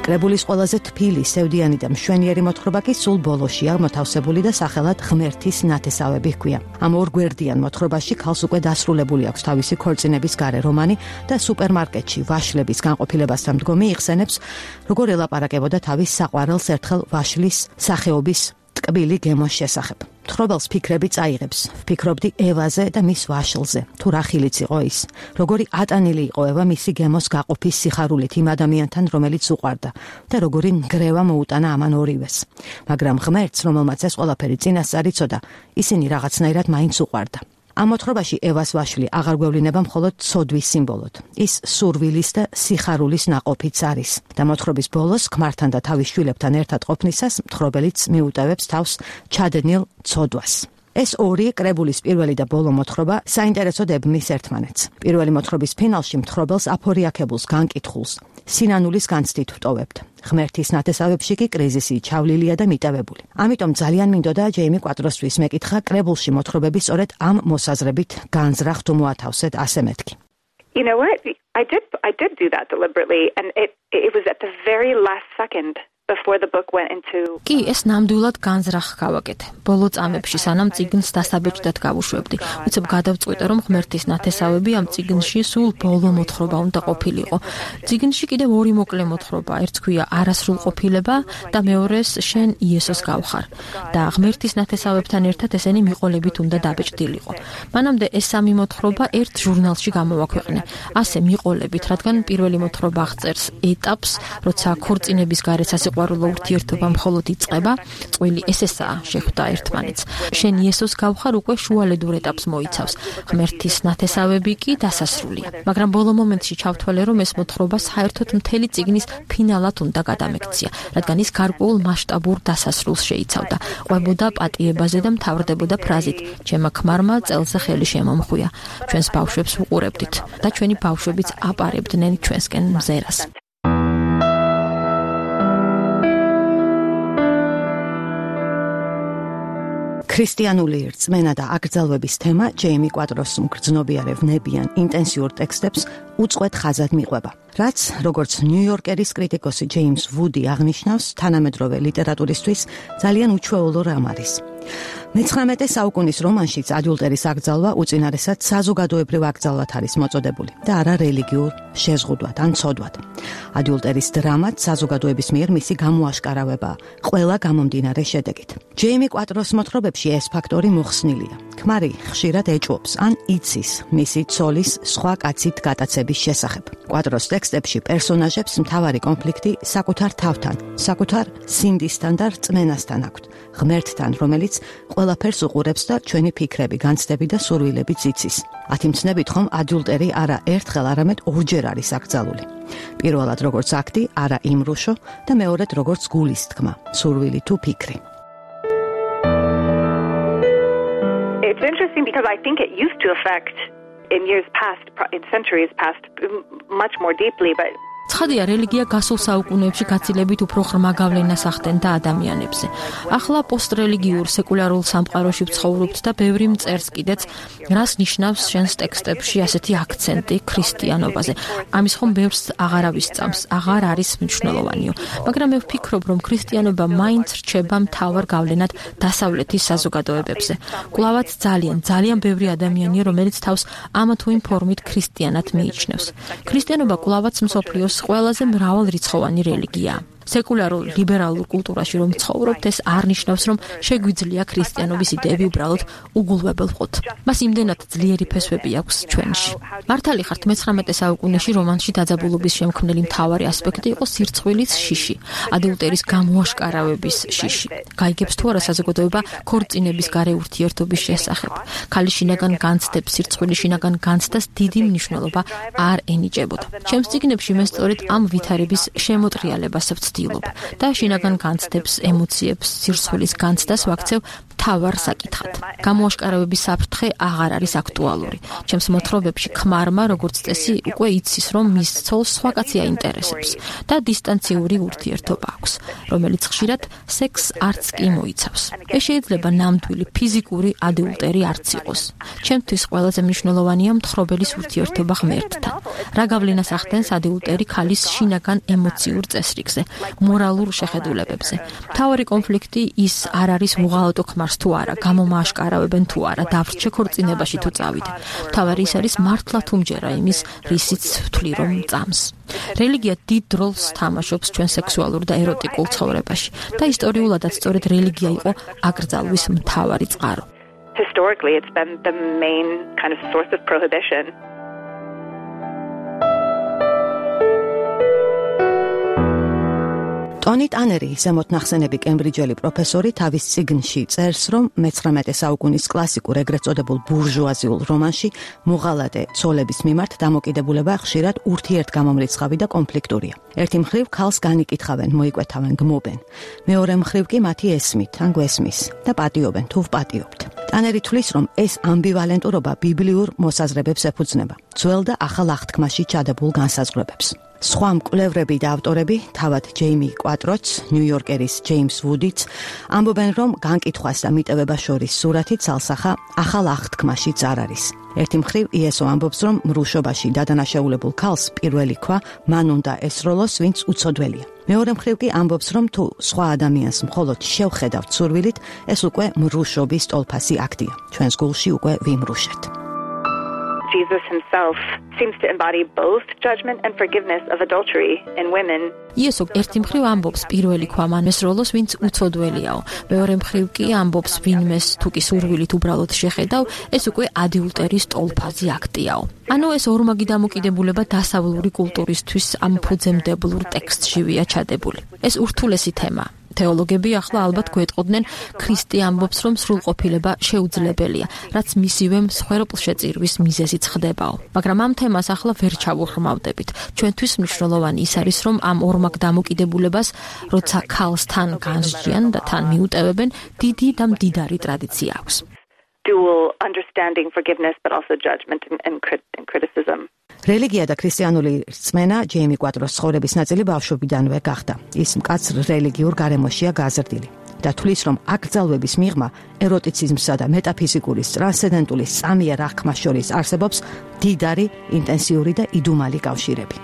კრებულის ყველაზე თბილი, სევდიანი და მშვენიერი მოთხრობა კი სულ ბოლოშია მოთავსებული და სახელად ღმერთის ნათესავები ჰქვია. ამ ორგვერდიან მოთხრობაში ქალს უკვე დასრულებული აქვს თავისი ქორწინების გარე რომანი და სუპერმარკეტში ვაშლების განყოფილებასთან მდგომი იხსენებს, როგორ ელაპარაკებოდა თავის საყვარელს ერთხელ ვაშლის სახეობის ტკბილი გემოს შესახებ. თხრობელს ფიქრები წაიღებს. ვფიქრობდი ევაზე და მის ვაშლზე. თუ რა ხილიც იყო ის. როგორი ატანილი იყო ევა მისი გემოს გაყოფის სიხარულით იმ ადამიანთან, რომელიც უყვარდა და როგორი ნგრევა მოუტანა ამან ორივეს. მაგრამ ღმერთს, რომელმაც ეს ყველაფერი წინასწარ იცოდა, ისინი რაღაცნაირად მაინც უყვარდა. ამ მოთხრობაში ევას ვაშლი აღარ გვევლინება მხოლოდ ცოდვის სიმბოლოდ. ის სურვილის და სიხარულის ნაყოფიც არის. და მოთხრობის ბოლოს ქმართან და თავის შვილებთან ერთად ყოფნისას მთხრობელიც მიუტევებს თავს ჩადენილ ცოდვას. ეს ორი კრებულის პირველი და ბოლო მოთხრობა საინტერესოდ ებმის ერთმანეთს. პირველი მოთხრობის ფინალში მთხრობელს აფორიაქებულს განკითხულს სინანულის განცდით ვტოვებთ. ღმერთის ნათესავებში კი კრიზისი ჩავლილია და მიტევებული. ამიტომ ძალიან მინდოდა ჯეიმი კვატროსთვის მეკითხა კრებულში მოთხრობები სწორედ ამ მოსაზრებით განზრახ თუ მოათავსეთ ასე მეთქი. You know what? I did do that deliberately and it was at the very last second before the book went into კი ეს ნამდვილად განზრახ გავაკეთე. ბოლო წამებში სანამ წიგნს დასაბეჭდად გავუშვებდი. უცებ გადავწყვიტე რომ ღმერთის ნათესავები ამ წიგნში სულ ბოლო მოთხრობა უნდა ყოფილიყო. წიგნში კიდევ ორი მოკლე მოთხრობა, ერთს ქვია არასრულყოფილება და მეორეს შენ იესოს გავხარ. და ღმერთის ნათესავებთან ერთად ესენი მიყოლებით უნდა დაბეჭდილიყო. მანამდე ეს სამი მოთხრობა ერთ ჟურნალში გამოვაქვეყნე. ასე მიყოლებით, რადგან პირველი მოთხრობა აღწერს ეტაპს, როცა ქორწინების გარეთ სიყვარულო ურთიერთობა მხოლოდ იწყება, წვილი ესესაა შეხვდა ერთმანეთს. შენ იესოს გავხარ უკვე შუალედურ ეტაპს მოიცავს. ღმერთის ნათესავები კი დასასრულია. მაგრამ ბოლო მომენტში ჩავთვალე, რომ ეს მოთხრობა საერთოდ მთელი წიგნის ფინალად უნდა გადამექცია, რადგან ის გარკვეულ მასშტაბურ დასასრულს შეიცავდა. ყვებოდა პატიებაზე და მთავრდებოდა ფრაზით: ჩემმა ქმარმა წელზე ხელი შემომხვია. ჩვენს ბავშვებს ვუყურებდით და ჩვენი ბავშვებიც აპარებდნენ ჩვენსკენ მზერას. ქრისტიანული რწმენა და აკრძალვების თემა ჯეიმი კვატროს მგრძნობიარებნებიან ინტენსიურ ტექსტებს უწყვეტ ხაზად მიყვება. რაც, როგორც ნიუ-იორკერის კრიტიკოსი ჯეიმს ვუდი აღნიშნავს, თანამედროვე ლიტერატურისთვის ძალიან უჩვეულო რამ არის. მე-19 საუკუნის რომანშიც ადიულტერის აკრძალვა უწინარესად საზოგადოებრივ აკრძალვად არის მოწოდებული და არა რელიგიურ შეზღუდვად ან ცოდვად. ადიულტერის დრამაც საზოგადოების მიერ მისი გამოაშკარავებაა, ყველა გამომდინარე შედეგით. ჯეიმი კვატროს მოთხრობებში ეს ფაქტორი მოხსნილია. ქმარი ხშირად ეჭვობს ან იცის მისი ცოლის სხვა კაცით გატაცების შესახებ. კვატროს ტექსტებში პერსონაჟებს მთავარი კონფლიქტი საკუთარ თავთან, საკუთარ სინდისთან და რწმენასთან აქვთ. ღმერთთან, რომელიც ყველაფერს უყურებს და ჩვენი ფიქრები, განცდები და სურვილებიც იცის. ათიმცნებით ხომ ადიულტერი არა ერთხელ, არამედ ორჯერ არის აკრძალული. პირველად როგორც აქტი, არა იმრუშო და მეორედ როგორც გულის თქმა, სურვილი თუ ფიქრი. It's interesting because I think it used to affect in years past, in centuries past, much more deeply, but ცხადია, რელიგია გასულ საუკუნეებში გაცილებით უფრო ღრმა გავლენას ახდენდა ადამიანებზე. ახლა პოსტრელიგიურ სეკულარულ სამყაროში ვცხოვრობთ და ბევრი მწერს კიდეც, რას ნიშნავს შენს ტექსტებში ასეთი აქცენტი ქრისტიანობაზე. ამის ხომ ბევრს აღარავის წამს, აღარ არის მნიშვნელოვანიო. მაგრამ მე ვფიქრობ, რომ ქრისტიანობა მაინც რჩება მთავარ გავლენად დასავლეთის საზოგადოებებზე. კვლავაც ძალიან ბევრი ადამიანია, რომელიც თავს ამა თუ იმ ფორმით ქრისტიანად მიიჩნევს. ქრისტიანობა კვლავაც მსოფლიოს ყველაზე მრავალრიცხოვანი რელიგიაა. სეკულარულ ლიბერალურ კულტურაში რომ ცხოვრობთ, ეს არ ნიშნავს, რომ შეგვიძლია ქრისტიანობის იდეები უბრალოდ უგულვებელ ვყოთ. მას იმდენად ძლიერი ფესვები აქვს ჩვენში. მართალი ხართ, მე-19 საუკუნეში რომანში დაძაბულობის შემქმნელი მთავარი ასპექტი იყო სირცხვილის შიში, ადიულტერის გამოაშკარავების შიში. გაიგებს თუ არა საზოგადოება ქორწინების გარე ურთიერთობის შესახებ. ქალის შინაგან განცდებს, სირცხვილის შინაგან განცდას დიდი მნიშვნელობა არ ენიჭებოდა. ჩემს წიგნებში მე სწორედ ამ ვითარების შემოტრიალებას ცდილობ და შინაგან განცდებს, ემოციებს, სირცხვლის განცდას ვაქცევ მთავარ საკითხად. გამოაშკარავების საფრთხე აღარ არის აქტუალური. ჩემს მოთხრობებში ქმარმა, როგორც წესი, უკვე იცის, რომ მის ცოლს სხვა კაცი აინტერესებს და დისტანციური ურთიერთობა აქვს, რომელიც ხშირად სექსს არც კი მოიცავს. ეს შეიძლება ნამდვილი ფიზიკური ადიულტერი არც იყოს. ჩემთვის ყველაზე მნიშვნელოვანია მთხრობელის ურთიერთობა ღმერთთან. რა გავლენას ახდენს ადიულტერი ქალის შინაგან ემოციურ წესრიგზე, მორალურ შეხედულებებზე. მთავარი კონფლიქტი ის არ არის უღალატო ქმარს თუ არა, გამომააშკარავებენ თუ არა, დავრჩე ქორწინებაში თუ წავიდე. მთავარი ის არის მართლა თუ მჯერა იმის, რისიც ვთვლი რომ წამს. რელიგია დიდ როლს თამაშობს ჩვენ სექსუალურ და ეროტიკულ ცხოვრებაში და ისტორიულადაც სწორედ რელიგია იყო აკრძალვის მთავარი წყარო. Historically, it's been the main kind of source of prohibition. ტონი ტანერი, ზემოთ ნახსენები კემბრიჯელი პროფესორი, თავის წიგნში წერს, რომ მე-19 საუკუნის კლასიკურ ეგრეთ წოდებულ ბურჟუაზიულ რომანში მოღალატე ცოლების მიმართ დამოკიდებულება ხშირად ურთიერთგამომრიცხავი და კონფლიქტურია. ერთი მხრივ ქალს განიკითხავენ, მოიკვეთავენ, გმობენ. მეორე მხრივ კი მათი ესმით, ან გვესმის და პატიობენ, თუ ვპატიობთ. ტანერი თვლის, რომ ეს ამბივალენტურობა ბიბლიურ მოსაზრებებს ეფუძნება, ძველ და ახალ აღთქმაში ჩადებულ განსაზღვრებებს. სხვა მკვლევრები და ავტორები, თავად ჯეიმი კვატროც, ნიუ-იორკერის ჯეიმს ვუდიც, ამბობენ, რომ განკითხვას და მიტევებას შორის სურათი ცალსახა ახალ აღთქმაშიც არ არის. ერთი მხრივ იესო ამბობს, რომ მრუშობაში დადანაშაულებულ ქალს პირველი ქვა მან უნდა ესროლოს, ვინც უცოდველია. მეორე მხრივ კი ამბობს, რომ თუ სხვა ადამიანს მხოლოდ შევხედავთ სურვილით, ეს უკვე მრუშობის ტოლფასი აქტია. ჩვენს გულში უკვე ვიმრუშეთ. Jesus himself seems to embody both judgment and forgiveness of adultery in women. იესო ერთი მხრივ ამბობს პირველი ქვა მან ესროლოს, ვინც უცოდველიაო. მეორე მხრივ კი ამბობს ვინმეს თუ კი სურვილით უბრალოდ შეხედავ, ეს უკვე ადიულტერის ტოლფაზი აქტიაო. ანუ ეს ორმაგი დამოკიდებულება დასავლური კულტურისთვის ამ ფუძემდებლურ ტექსტშივეა ჩადებული. ეს ურთულესი თემაა. თეოლოგები ახლა ალბათ გვეტყოდნენ, ქრისტე ამბობს, რომ სრულყოფილება შეუძლებელია, რაც მისივე მსხვერპლშეწირვის მიზეზიც ხდებაო. მაგრამ ამ თემას ახლა ვერ ჩავუღრმავდებით. ჩვენთვის მნიშვნელოვანი ის არის, რომ ამ ორმაგ დამოკიდებულებას, როცა ქალს თან განსჯიან და თან მიუტევებენ, დიდი და მდიდარი ტრადიცია აქვს. Dual understanding, forgiveness, but also judgment and criticism. რელიგია და ქრისტიანული რწმენა ჯეიმი კვატროს ცხოვრების ნაწილი ბავშვობიდანვე გახდა. ის მკაცრ რელიგიურ გარემოშია გაზრდილი და თვლის, რომ აკრძალვების მიღმა ეროტიციზმსა და მეტაფიზიკურის ტრანსცენდენტული სამიერ აღქმას შორის არსებობს დიდარი, ინტენსიური და იდუმალი კავშირები.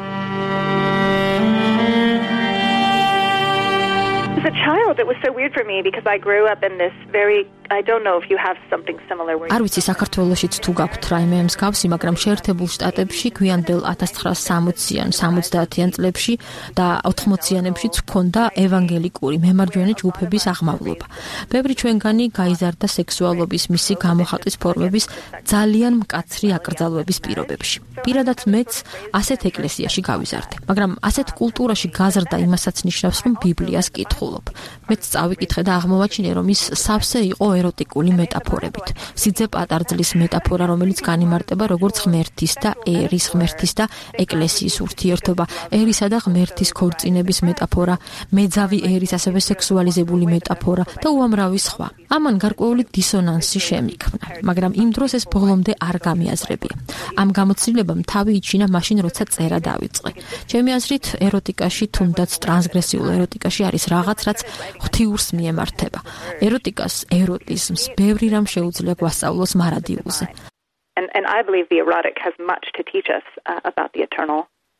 As a child, it was so weird for me because I grew up in this very, I don't know if you have something similar. არ ვიცი საქართველოშიც თუ გაქვთ რაიმე მსგავსი, მაგრამ შეერთებულ შტატებში გვიანდელ 1960-იან, 70-იან წლებში და 80-იანებშიც ჰქონდა ევანგელიკური მემარჯვენე ჯგუფების აღმავლობა. ბევრი ჩვენგანი გაიზარდა სექსუალობის მისი გამოხატვის ფორმების ძალიან მკაცრი აკრძალვების პირობებში. პირადად მეც ასეთ ეკლესიაში გავიზარდე, მაგრამ ასეთ კულტურაში გაზრდა იმასაც ნიშნავს, რომ ბიბლიას კითხულობ. მეც წავიკითხე და აღმოვაჩინე, რომ ის სავსე იყო ეროტიკული მეტაფორებით. სიძე პატარძლის მეტაფორა, რომელიც განიმარტება როგორც ღმერთის და ერის, ღმერთის და ეკლესიის ურთიერთობა, ერისა და ღმერთის ქორწინების მეტაფორა, მეძავი ერის ასევე სექსუალიზებული მეტაფორა და უამრავი სხვა. ამან გარკვეული დისონანსი შემიქმნა, მაგრამ იმ დროს ეს ბოლომდე არ გამიაზრებია. ამ გამოცდილებამ თავი იჩინა მაშინ, როცა წერა დავიწყე. ჩემი აზრით, ეროტიკაში, თუნდაც ტრანსგრესიულ ეროტიკაში არის რაღაც, რაც ღვთიურს მიემართება. ეროტიკას, ეროტიზმს ბევრი რამ შეუძლია გვასწავლოს მარადიულზე. And I believe the erotic has much to teach us about the eternal.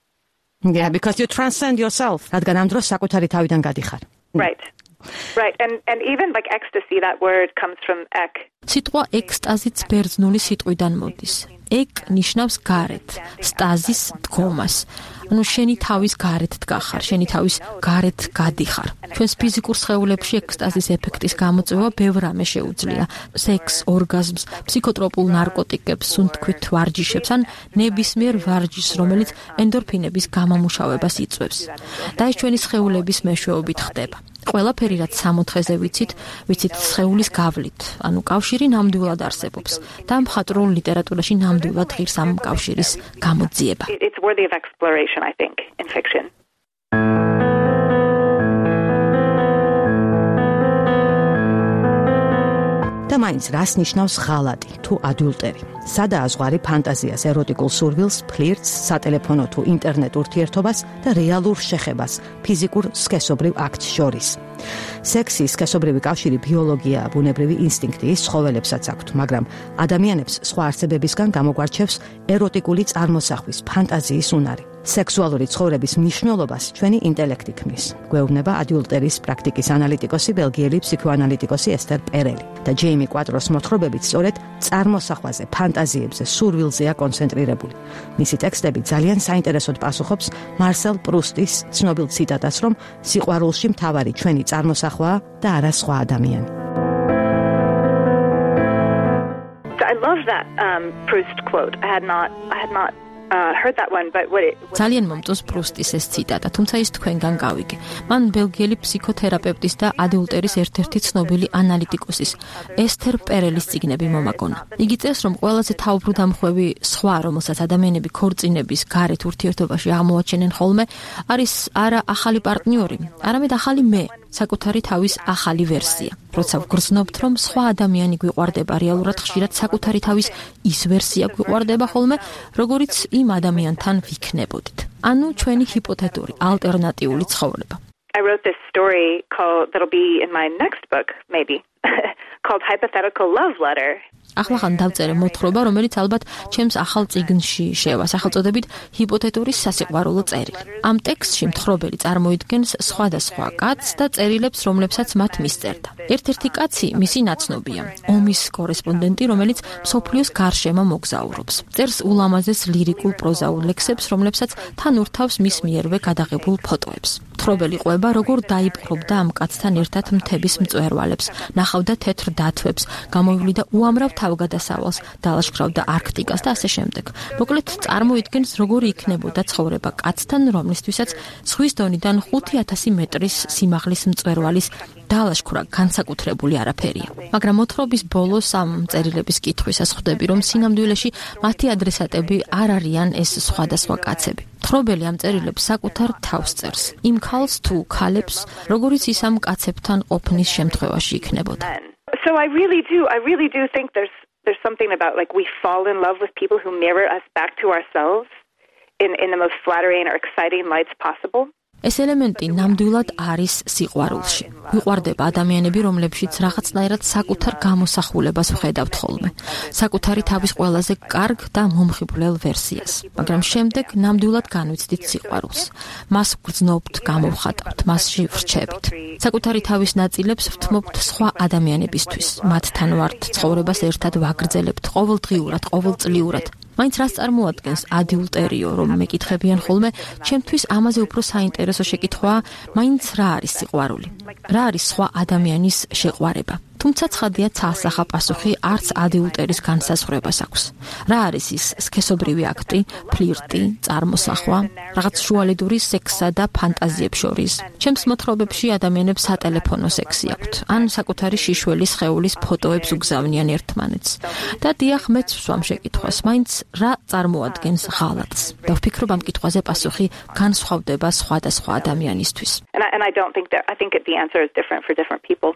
Yeah, because you transcend yourself. რადგან ამ დროს საკუთარი თავიდან გადიხარ. Right. Right. And even like ecstasy, that word comes from ek. სიტყვა ექსტაზიც ბერძნული სიტყვიდან მოდის. ეკ ნიშნავს გარეთ, სტაზის დგომას. ანუ შენი თავის გარეთ დგახარ, შენი თავის გარეთ გადიხარ. ჩვენს ფიზიკურ სხეულებში ექსტაზის ეფექტის გამოწვევა ბევრ რამე შეუძლია. სექს, ორგაზმს, ფსიქოტროპულ ნარკოტიკებს, სუნთქვით ვარჯიშებს ან ნებისმიერ ვარჯიშს, რომელიც ენდორფინების გამომუშავებას იწვევს. და ეს ჩვენი სხეულების მეშვეობით ხდება. ყველაფერი, რაც 60-ზე ვიცით სხეულის გავლით, ანუ კავშირი ნამდვილად არსებობს და მხატვრულ ლიტერატურაში ნამდვილად ღირს ამ კავშირის გამოძიება. It's worthy of exploration, I think, in fiction. და მაინც რას ნიშნავს ღალატი თუ ადულტერი. სადაა ზღვარი ფანტაზიას, ეროტიკულ სურვილს, ფლირტს, სატელეფონო თუ ინტერნეტ ურთიერთობას და რეალურ შეხებას, ფიზიკურ სქესობრივ აქტს შორის. სექსი, სქესობრივი კავშირი ბიოლოგიაა, ბუნებრივი ინსტინქტი, ის ცხოველებსაც აქვთ, მაგრამ ადამიანებს სხვა არსებებისგან გამოგვარჩევს ეროტიკული წარმოსახვის, ფანტაზიის უნარი. სექსუალური ცხოვრების მნიშვნელობას ჩვენი ინტელექტი ქმნის. გვეუბნება ადიულტერის პრაქტიკის ანალიტიკოსი, ბელგიელი ფსიქოანალიტიკოსი ესთერ პერელი და ჯეიმი კვატროს მოთხრობებით სწორედ წარმოსახვაზე, ფანტაზიებზე, სურვილზეა კონცენტრირებული. მისი ტექსტები ძალიან საინტერესოდ პასუხობს მარსელ პრუსტის ცნობილ ციტატას, რომ სიყვარულში მთავარი ჩვენი წარმოსახვაა და არა სხვა ადამიანი. I love that Proust quote. I had not heard that one, but what it ძალიან მომწონს პრუსტის ეს ციტატა, თუმცა ის თქვენგან გავიგე. მან ბელგიელი ფსიქოთერაპევტის და ადიულტერის ერთ-ერთი ცნობილი ანალიტიკოსის ესთერ პერელის წიგნები მომაგონა. იგი წერს, რომ ყველაზე თავბრუდამხვევი სხვა, რომელსაც ადამიანები ქორწინების გარეთ ურთიერთობაში აღმოაჩენენ ხოლმე, არის არა ახალი პარტნიორი, არამედ ახალი მე, საკუთარი თავის ახალი ვერსია. როცა ვგრძნობთ, რომ სხვა ადამიანი გვიყვარდება, რეალურად ხშირად საკუთარი თავის ის ვერსია გვიყვარდება ხოლმე, როგორიც იმ ადამიანთან ვიქნებოდით. ანუ ჩვენი ჰიპოთეტური, ალტერნატიული ცხოვრება. I wrote this story that'll be in my next book, maybe, called Hypothetical Love Letter. ახლა დავწერე მოთხრობა, რომელიც ალბათ ჩემს ახალ წიგნში შევა, სახელწოდებით ჰიპოთეტური სასიყვარულო წერილი. ამ ტექსტში მთხრობელი წარმოიდგენს სხვადასხვა კაცს და წერილებს, რომლებსაც მათ მისწერდა. ერთ-ერთი კაცი მისი ნაცნობია, ომის კორესპონდენტი, რომელიც მსოფლიოს გარშემო მოგზაურობს. წერს ულამაზეს ლირიკულ პროზაულ ლექსებს, რომლებსაც თან ურთავს მის მიერვე გადაღებულ ფოტოებს. მთხრობელი ყვება, როგორ დაიპყრობდა ამ კაცთან ერთად მთების მწვერვალებს, ნახავდა თეთრ დათვებს, გამოივლიდა უამრავ თავგადასავალს, დალაშქრავდა არქტიკას და ასე შემდეგ. მოკლედ წარმოიდგენს, როგორი იქნებოდა ცხოვრება კაცთან, რომლისთვისაც ზღვის დონიდან 5000 მეტრის სიმაღლის მწვერვალის დალაშქვრა განსაკუთრებული არაფერია. მაგრამ მოთხრობის ბოლოს ამ წერილების კითხვისას ხვდები, რომ სინამდვილეში მათი ადრესატები არ არიან ეს სხვადასხვა კაცები. მთხრობელი ამ წერილებს საკუთარ თავს წერს, იმ ქალს თუ ქალებს, როგორიც ის ამ კაცებთან ყოფნის შემთხვევაში იქნებოდა. So I really do think there's something about like we fall in love with people who mirror us back to ourselves in the most flattering or exciting lights possible. ეს ელემენტი ნამდვილად არის სიყვარულში. ვიყვარდება ადამიანები, რომლებშიც რაღაცნაირად საკუთარ გამოსახულებას ვხედავთ ხოლმე, საკუთარი თავის ყველაზე კარგ და მომხიბვლელ ვერსიას. მაგრამ შემდეგ ნამდვილად განვიცდით სიყვარულს. მას ვგრძნობთ, გამოვხატავთ, მასში ვრჩებით. საკუთარი თავის ნაწილებს ვთმობთ სხვა ადამიანებისთვის. მათთან ვართ, ცხოვრებას ერთად ვაგრძელებთ, ყოველდღიურად, ყოველწლიურად. მაინც რას წარმოადგენს ადიულტერიო, რომ მეკითხებიან ხოლმე, ჩემთვის ამაზე უფრო საინტერესო შეკითხვაა, მაინც რა არის სიყვარული? რა არის სხვა ადამიანის შეყვარება? თუმცა ცხადია ცალსახა პასუხი არც ადიულტერის განსაზღვრებას აქვს. რა არის ის სქესობრივი აქტი, ფლირტი, წარმოსახვა, რაღაც შუალედური სექსსა და ფანტაზიებს შორის? ჩემს მოთხრობებში ადამიანებს სატელეფონო სექსი აქვთ, ან საკუთარი შიშველის სხეულის ფოტოებს უგზავნიან ერთმანეთს. და დიახ, მეც ვსვამ შეკითხვას, მაინც რა წარმოადგენს ღალატს? და ვფიქრობ, ამ კითხვაზე პასუხი განსხვავდება სხვადასხვა ადამიანისთვის. And I don't think that I think the answer is different for different people.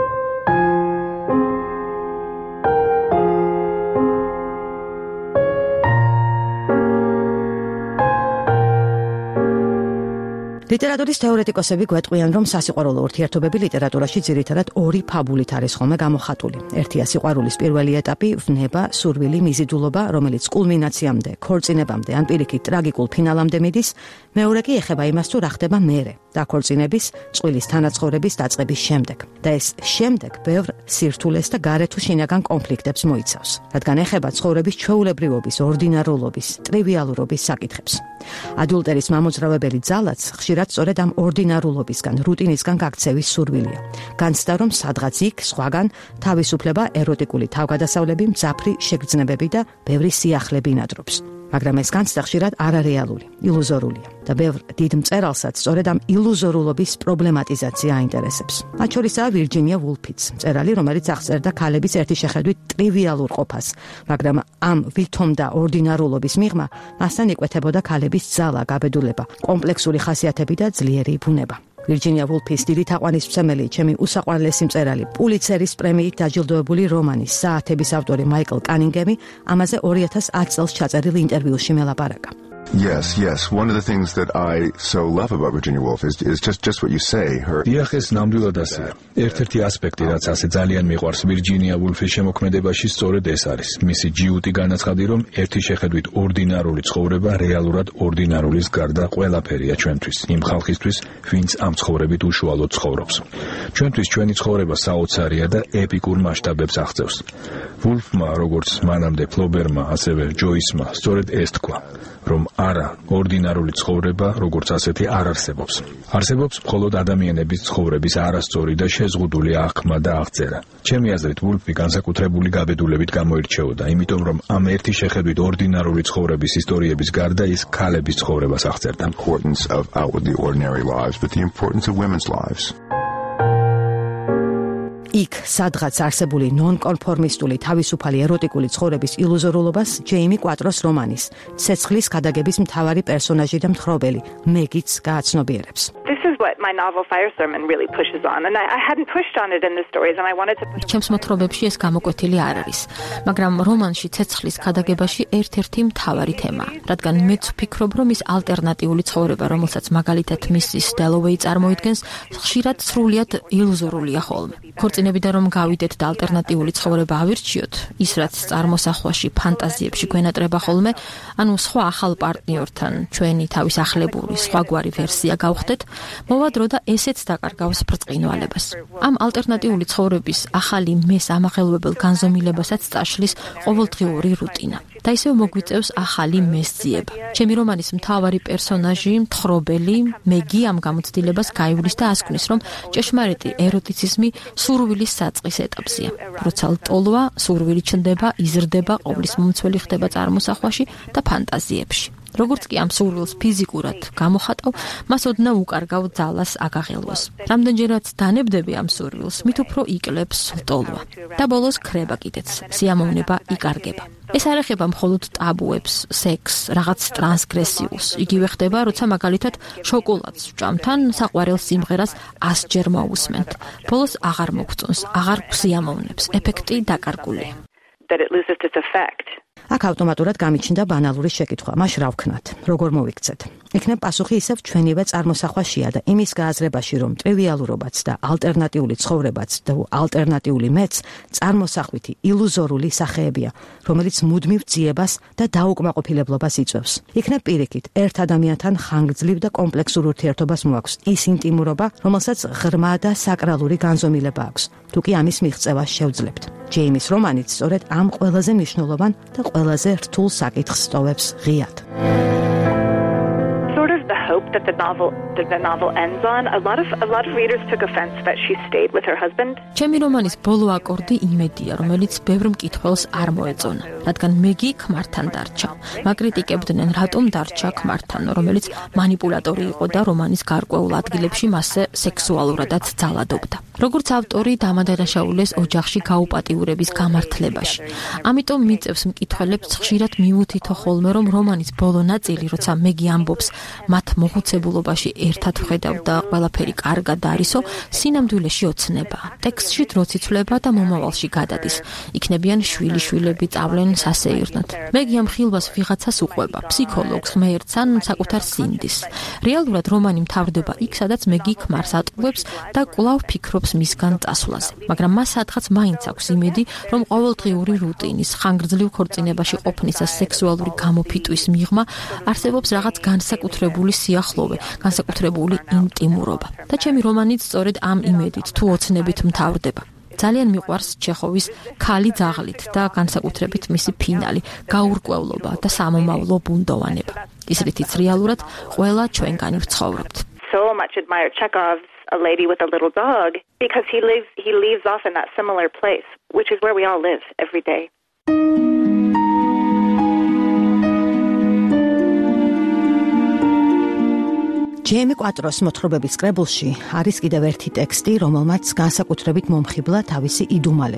ლიტერატურის თეორეტიკოსები გვეტყვიან, რომ სასიყვარულო ურთიერთობები ლიტერატურაში ძირითადად ორი ფაბულით არის ხოლმე გამოხატული. ერთია სიყვარულის პირველი ეტაპი, ვნება, სურვილი, მიზიდულობა, რომელიც კულმინაციამდე, ქორწინებამდე ან პირიქით ტრაგიკულ ფინალამდე მიდის. მეორე კი ეხება იმას, თუ რა ხდება მერე, დაქორწინების, წყვილის თანაცხოვრების დაწყების შემდეგ. და ეს შემდეგ ბევრ სირთულეს და გარეთუ შინაგან კონფლიქტებს მოიცავს, რადგან ეხება ცხოვრების ჩვეულებრივობის, ორდინარულობის, ტრივიალურობის საკითხებს. ადიულტერის მამოძრავებელი ძალაც ხშირად სწორედ ამ ორდინარულობისგან, რუტინისგან გაქცევის სურვილია. განცდა, რომ სადღაც იქ სხვაგან თავისუფლება, ეროტიკული თავგადასავლები, მძაფრი შეგრძნებები და ბევრი სიახლე ბინადრობს. მაგრამ ეს განცდა ხშირად არარეალური, ილუზორულია და ბევრ დიდ მწერალსაც სწორედ ამ ილუზორულობის პრობლემატიზაცია აინტერესებს. მათ შორისაა ვირჯინია ვულფიც, მწერალი, რომელიც აღწერდა ქალების ერთი შეხედვით ტრივიალურ ყოფას, მაგრამ ამ ვითომდა ორდინარულობის მიღმა მასთან იკვეთებოდა ქალების ძალა, გაბედულება, კომპლექსური ხასიათები და ძლიერი ბუნება. ვირჯინია ვულფის დიდი თაყვანისმცემელი, ჩემი უსაყვარლესი მწერალი, პულიცერის პრემიით დაჯილდოებული რომანის საათების ავტორი მაიკლ კანინგემი ამაზე 2010 წელს ჩაწერილ ინტერვიუში მელაპარაკა. Yes. One of the things that I so love about Virginia Woolf is just what you say. დიახეს ნამდვილად ასეა. ერთ-ერთი ასპექტი, რაც ასე ძალიან მიყვარს ვირჯინია ვულფის შემოქმედებაში, სწორედ ეს არის. მისი ჯიუტი განაცხადი, რომ ერთი შეხედვით ორდინარული ცხოვრება რეალურად ორდინარულის გარდა ყველაფერია ჩვენთვის, იმ ხალხისთვის, ვინც ამ ცხოვრებით უშუალოდ ცხოვრობს. ჩვენთვის ჩვენი ცხოვრება საოცარია და ეპიკურ მასშტაბებს აღწევს. ვულფმა, როგორც მანამდე ფლობერმა, ასევე ჯოისმა, სწორედ ეს თქვა, რომ არა, ორდინარული ცხოვრება, როგორც ასეთი არ არსებობს. არსებობს მხოლოდ ადამიანების ცხოვრების არასწორი და შეზღუდული აღქმა და აღწერა. ჩემი აზრით, ვულფი განსაკუთრებული გაბედულებით გამოირჩეოდა, იმიტომ რომ ამ ერთი შეხედვით ორდინარული ცხოვრების ისტორიების გარდა ის ქალების ცხოვრებას აღწერდა. Importance of outwardly ordinary lives, but the importance of women's lives. იქ, სადღაც არსებული ნონკონფორმისტული თავისუფალი ეროტიკული ცხოვრების ილუზორულობას ჯეიმი კვატროს რომანის ცეცხლის გადაგების მთავარი პერსონაჟი და მთხრობელი მეგიც გააცნობიერებს. This is what my novel Fire Sermon really pushes on, and I hadn't pushed on it in the stories, and I wanted to push. ჩემს მოთხრობებში ეს გამოკვეთილი არ არის, მაგრამ რომანში ცეცხლის გადაგებაში ერთ-ერთი მთავარი თემაა, რადგან მეც ვფიქრობ, რომ ის ალტერნატიული ცხოვრება, რომელსაც მაგალითად მისის დელოვეი წარმოიდგენს, ხშირად სრულიად ილუზორულია ხოლმე. ქორწინებიდან რომ გავიდეთ და ალტერნატიული ცხოვრება ავირჩიოთ, ის რაც წარმოსახვაში, ფანტაზიებში გვენატრება ხოლმე, ანუ სხვა ახალ პარტნიორთან ჩვენი თავის ახლებური სხვაგვარი ვერსია გავხდეთ, მოვა დრო და ესეც დაკარგავს ბრწყინვალებას. ამ ალტერნატიული ცხოვრების ახალი მეს ამაღელვებელ განზომილებასაც წაშლის ყოველდღიური რუტინა. და ისევ მოგვიწევს ახალი მესძიება. ჩემი რომანის მთავარი პერსონაჟი, მთხრობელი, მეგი ამ გამოცდილებას გაივლის და ასკვნის, რომ ჭეშმარიტი ეროტიციზმი სურვილის საწყის ეტაპზეა. როცა ლტოლვა, სურვილი ჩნდება, იზრდება, ყოვლის მომცველი ხდება წარმოსახვაში და ფანტაზიებში. როგორც კი ამ სურვილს ფიზიკურად გამოხატავ, მას ოდნავ უკარგავ ძალას აგაღელვოს. რამდენჯერაც დანებდები ამ სურვილს, მით უფრო იკლებს ლტოლვა. და ბოლოს ქრება კიდეც, სიამოვნება იკარგება. ეს არ ეხება მხოლოდ ტაბუებს, სექსს, რაღაც ტრანსგრესიულს. იგივე ხდება, როცა მაგალითად შოკოლადს ვჭამთ, ან საყვარელ სიმღერას 100 ჯერ მოусმენთ. ბოლოს აღარ მოგწონს, აღარ გვსიამოვნებს, ეფექტი დაკარგულია. That it loses its effect. აქ ავტომატურად გამიჩნდა ბანალური შეკითხვა, მას რა ვქნათ, როგორ მოვიქცეთ. იქნებ პასუხი ისევ ჩვენივე წარმოსახვაშია და იმის გააზრებაში, რომ ტრივიალურობაც და ალტერნატიული ცხოვრებაც და ალტერნატიული მეც წარმოსახვითი ილუზორული სახეებია, რომელიც მუდმივ ძიებას და დაუკმაყოფილებლობას იწვევს. იქნებ პირიქით, ერთ ადამიანთან ხანგრძლივ და კომპლექსურ ურთიერთობას მოაქვს ის ინტიმურობა, რომელსაც ღრმა და საკრალური განზომილება აქვს. თუ კი ამის მიღწევა შევძლებთ. ჯეიმის რომანიც სწორედ ამ ყველაზე მნიშვნელოვან და ყველაზე რთულ საკითხს ტოვებს ღიად. Sort of the hope that the novel ends on. A lot of readers took offense that she stayed with her husband. ჩემი რომანის ბოლო აკორდი იმედია, რომელიც ბევრ მკითხველს არ მოეწონა, რადგან მეგი ქმართან დარჩა. მაკრიტიკებდნენ, რატომ დარჩა ქმართან, რომელიც მანიპულატორი იყო და რომანის გარკვეულ ადგილებში მასზე სექსუალურადაც ძალადობდა. როგორც ავტორი დამადანაშაულეს ოჯახში გაუპატიურების გამართლებაში. ამიტომ მიწევს მკითხველებს ხშირად მიუთითო ხოლმე, რომ რომანის ბოლო ნაწილი, როცა მეგი ამბობს, მათ მოხუცებულობაში ერთად ვხედავ და ყველაფერი კარგად არისო, სინამდვილეში ოცნებაა. ტექსტში დროც იცვლება და მომავალში გადადის. იქნებიან შვილიშვილები წავლენ სასეირნოდ. მეგი ამ ხილვას ვიღაცას უყვება, ფსიქოლოგს, ღმერთს ან საკუთარ სინდის. რეალურად რომანი მთავრდება იქ, სადაც მეგი ქმარს ატყუებს და კვლავ ფიქრობს მისგან წასვლაზე. მაგრამ მას სადღაც მაინც აქვს იმედი, რომ ყოველდღიური რუტინის, ხანგრძლივ ქორწინებაში ყოფნისა სექსუალური გამოფიტვის მიღმა არსებობს რაღაც განსაკუთრებული სიახლოვე, განსაკუთრებული ინტიმურობა. და ჩემი რომანიც სწორედ ამ იმედით თუ ოცნებით მთავრდება. ძალიან მიყვარს ჩეხოვის ქალი ძაღლით და განსაკუთრებით მისი ფინალი, გაურკვევლობა და სამომავლო ბუნდოვანება. ის რითიც რეალურად ყველა ჩვენგანი ვცხოვრობთ. So much admire Chekhov's A Lady with a Little Dog because he leaves off in that similar place, which is where we all live every day. ჯეიმი კვატროს მოთხრობების კრებულში არის კიდევ ერთი ტექსტი, რომელმაც განსაკუთრებით მომხიბლა თავისი იდუმალებით.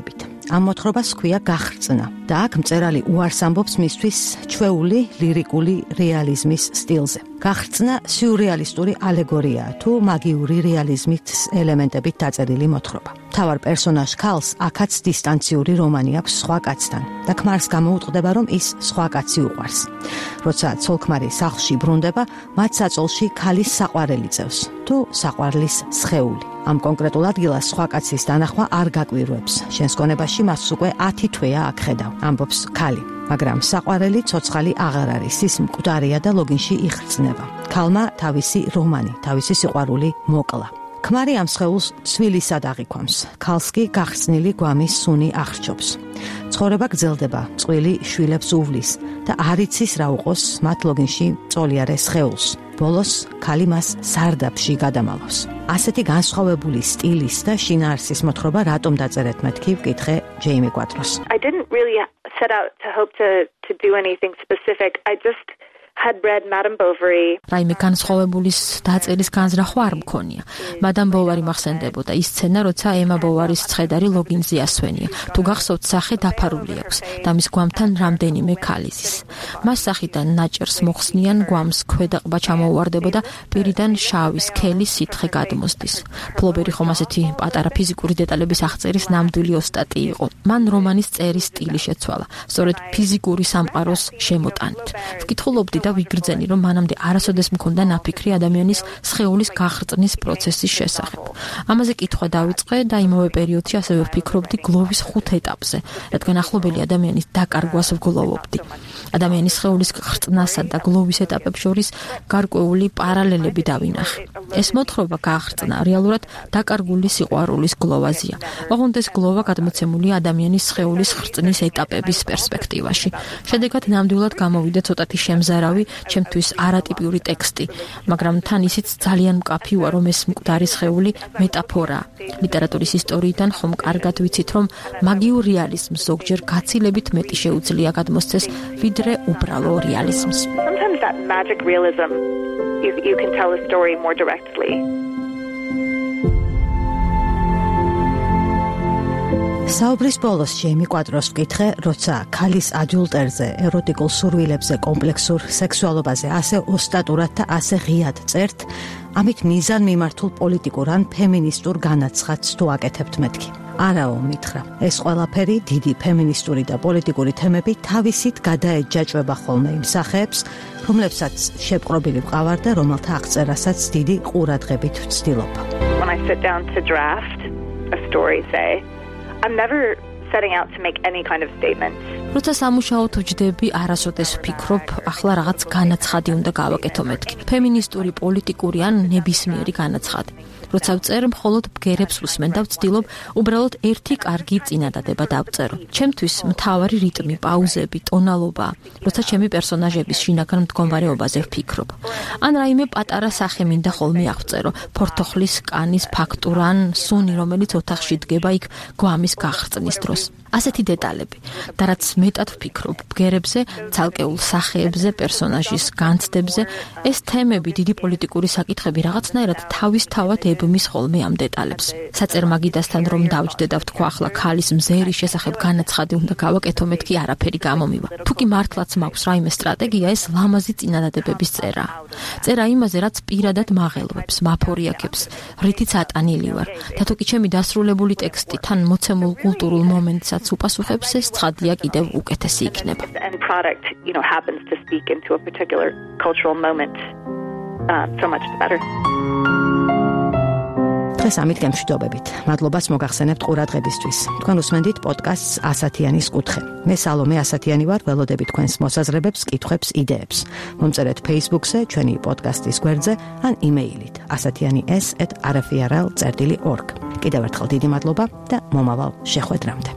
ამ მოთხრობას ჰქვია გახრწნა და აქ მწერალი უარს ამბობს მისთვის ჩვეული ლირიკული რეალიზმის სტილზე. გახრწნა სიურრეალისტური ალეგორიაა თუ მაგიური რეალიზმის ელემენტებით დაწერილი მოთხრობა. მთავარ პერსონაჟ ქალს აქაც დისტანციური რომანი აქვს სხვა კაცთან და ქმარს გამოუტყდება, რომ ის სხვა კაცი უყვარს. როცა ცოლ-ქმარი სახლში ბრუნდება, მათ საწოლში ქალის საყვარელი წევს თუ საყვარლის სხეული. ამ კონკრეტულ ადგილას სხვა კაცის დანახვა არ გაკვირვებს. შენს გონებაში მას უკვე 10 თვეა აქ ხედავ, ამბობს ქალი. მაგრამ საყვარელი ცოცხალი აღარ არის, ის მკვდარია და ლოგინში იხრძნება. ქალმა თავისი რომანი, თავისი სიყვარული მოკლა. ქმარი ამ სხეულს ცვილისად აღიქვამს. ქალს კი გახსნილი გვამის სუნი აღრჩობს. ცხოვრება გრძელდება, წყვილი შვილებს უვლის და არ იცის რა უყოს მათ ლოგინში წოლიარე სხეულს. ბოლოს ქალი მას სარდაფში გადამალავს. ასეთი განსხვავებული სტილის და შინაარსის მოთხრობა რატომ დაწერეთ მეთქი, ვკითხე ჯეიმი კვატროს. I didn't really set out to hope to do anything specific. I just had read Madame Bovary. რაიმე განსხვავებულის დაწერის განზრახვა არ მქონია. მადამ ბოვარი მახსენდებოდა ის სცენა, როცა ემა ბოვარის ცხედარი ლოგინზე ასვენია. თუ გახსოვთ, სახე დაფარული აქვს და მის გვამთან რამდენიმე ქალისის. მას სახიდან ნაჭერს მოხსნიან, გვამს ქვედაყბა ჩამოუვარდებოდა, პირიდან შავი სქელი სითხე გადმოსდის. ფლობერი ხომ ასეთი პატარა ფიზიკური დეტალების აღწერის ნამდვილი ოსტატი იყო. მან რომანის წერის სტილი შეცვალა, სწორედ ფიზიკური სამყაროს შემოტანით. ვკითხულობდი და ვიგრძენი, რომ მანამდე არასოდეს მქონდა ნაფიქრი ადამიანის სხეულის გახრწნის პროცესის შესახებ. ამაზე კითხვა დავიწყე და იმავე პერიოდში ასევე ვფიქრობდი გლოვის 5 ეტაპზე, რადგან ახლობელი ადამიანის დაკარგვას ვგლოვობდი. ადამიანის სხეულის გახრწნასა და გლოვის ეტაპებს შორის გარკვეული პარალელები დავინახე. ეს მოთხრობა გახრწნა რეალურად დაკარგული სიყვარულის გლოვაზეა. ოღონდ ეს გლოვა გადმოცემულია ადამიანის სხეულის ხრწნის ეტაპების პერსპექტივაში. შედეგად ნამდვილად გამოვიდა ცოტათი შემზარავი ჩემთვის არატიპიური ტექსტი, მაგრამ თან ისიც ძალიან მკაფიოა, რომ ეს მკვდარი სხეული მეტაფორაა. ლიტერატურის ისტორიიდან ხომ კარგად ვიცით, რომ მაგიურ რეალიზმს ზოგჯერ გაცილებით მეტი შეუძლია გადმოსცეს, ვიდრე უბრალო რეალიზმს. Sometimes that magic realism, you can tell a story more directly. საუბრის ბოლოს ჯეიმი კვატროს ვკითხე, როცა ქალის ადიულტერზე, ეროტიკულ სურვილებზე, კომპლექსურ სექსუალობაზე ასე ოსტატურად და ასე ღიად წერთ, ამით მიზან მიმართულ პოლიტიკურ ან ფემინისტურ განაცხადს თუ აკეთებთ მეთქი. არაო მითხრა, ეს ყველაფერი დიდი ფემინისტური და პოლიტიკური თემები თავისით გადაეჯაჭვება ხოლმე იმ სახეებს, რომლებსაც შეპყრობილი ვყავარ და რომელთა აღწერასაც დიდი ყურადღებით ვცდილობ. When I sit down to draft a story, say, I'm never setting out to make any kind of statement. როცა სამუშაოდ ვჯდები, არასოდეს ვფიქრობ, ახლა რაღაც განაცხადი უნდა გავაკეთო მეთქი. ფემინისტური, პოლიტიკური ან ნებისმიერი განაცხადი. როცა ვწერ, მხოლოდ ბგერებს ვუსმენ და ვცდილობ უბრალოდ ერთი კარგი წინადადება დავწერო. ჩემთვის მთავარი რიტმი, პაუზები, ტონალობა, როცა ჩემი პერსონაჟების შინაგან მდგომარეობაზე ვფიქრობ. ან რაიმე პატარა სახე მინდა ხოლმე აღწერო, ფორთოხლის კანის ფაქტურა ან სუნი, რომელიც ოთახში დგება იქ გვამის გახრწნის დროს. ასეთი დეტალები. და რაც მეტად ვფიქრობ ბგერებზე, ცალკეულ სახეებზე, პერსონაჟის განცდებზე, ეს თემები, დიდი პოლიტიკური საკითხები რაღაცნაირად თავისთავად ებმის ხოლმე ამ დეტალებს. საწერ მაგიდასთან რომ დავჯდე და ვთქვა ახლა ქალის მზერის შესახებ განაცხადი უნდა გავაკეთო, მეთქი არაფერი გამომივა. თუ კი მართლაც მაქვს რაიმე სტრატეგია, ეს ლამაზი წინადადებების წერაა. წერა იმაზე, რაც პირადად მაღელვებს, მაფორიაქებს, რითიც ატანილი ვარ. და თუ კი ჩემი დასრულებული ტექსტი თან მოცემულ კულტურულ მომენტსაც უპასუხებს, ეს ცხადია კიდევ უკეთესი იქნება. And product, happens to speak into a particular cultural moment. So much the better. დღეს ამით გემშვიდობებით. მადლობას მოგახსენებთ ყურადღებისთვის. თქვენ უსმენდით პოდკასტს ასათიანის კუთხე. მე სალომე ასათიანი ვარ, ველოდებით თქვენს მოსაზრებებს, კითხვებს, იდეებს. მომწერეთ Facebook-ზე, ჩვენი პოდკასტის გვერდზე ან იმეილით asatiani@rfi.org. კიდევ ერთხელ დიდი მადლობა და მომავალ შეხვედრამდე.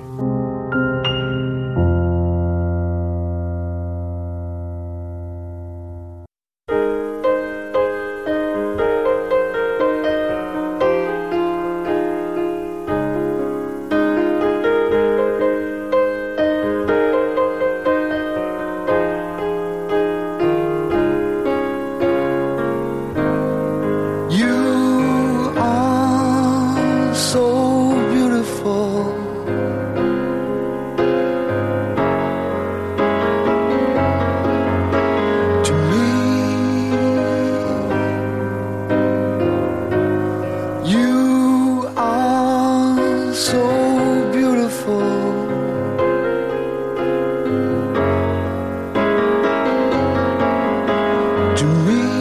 to me.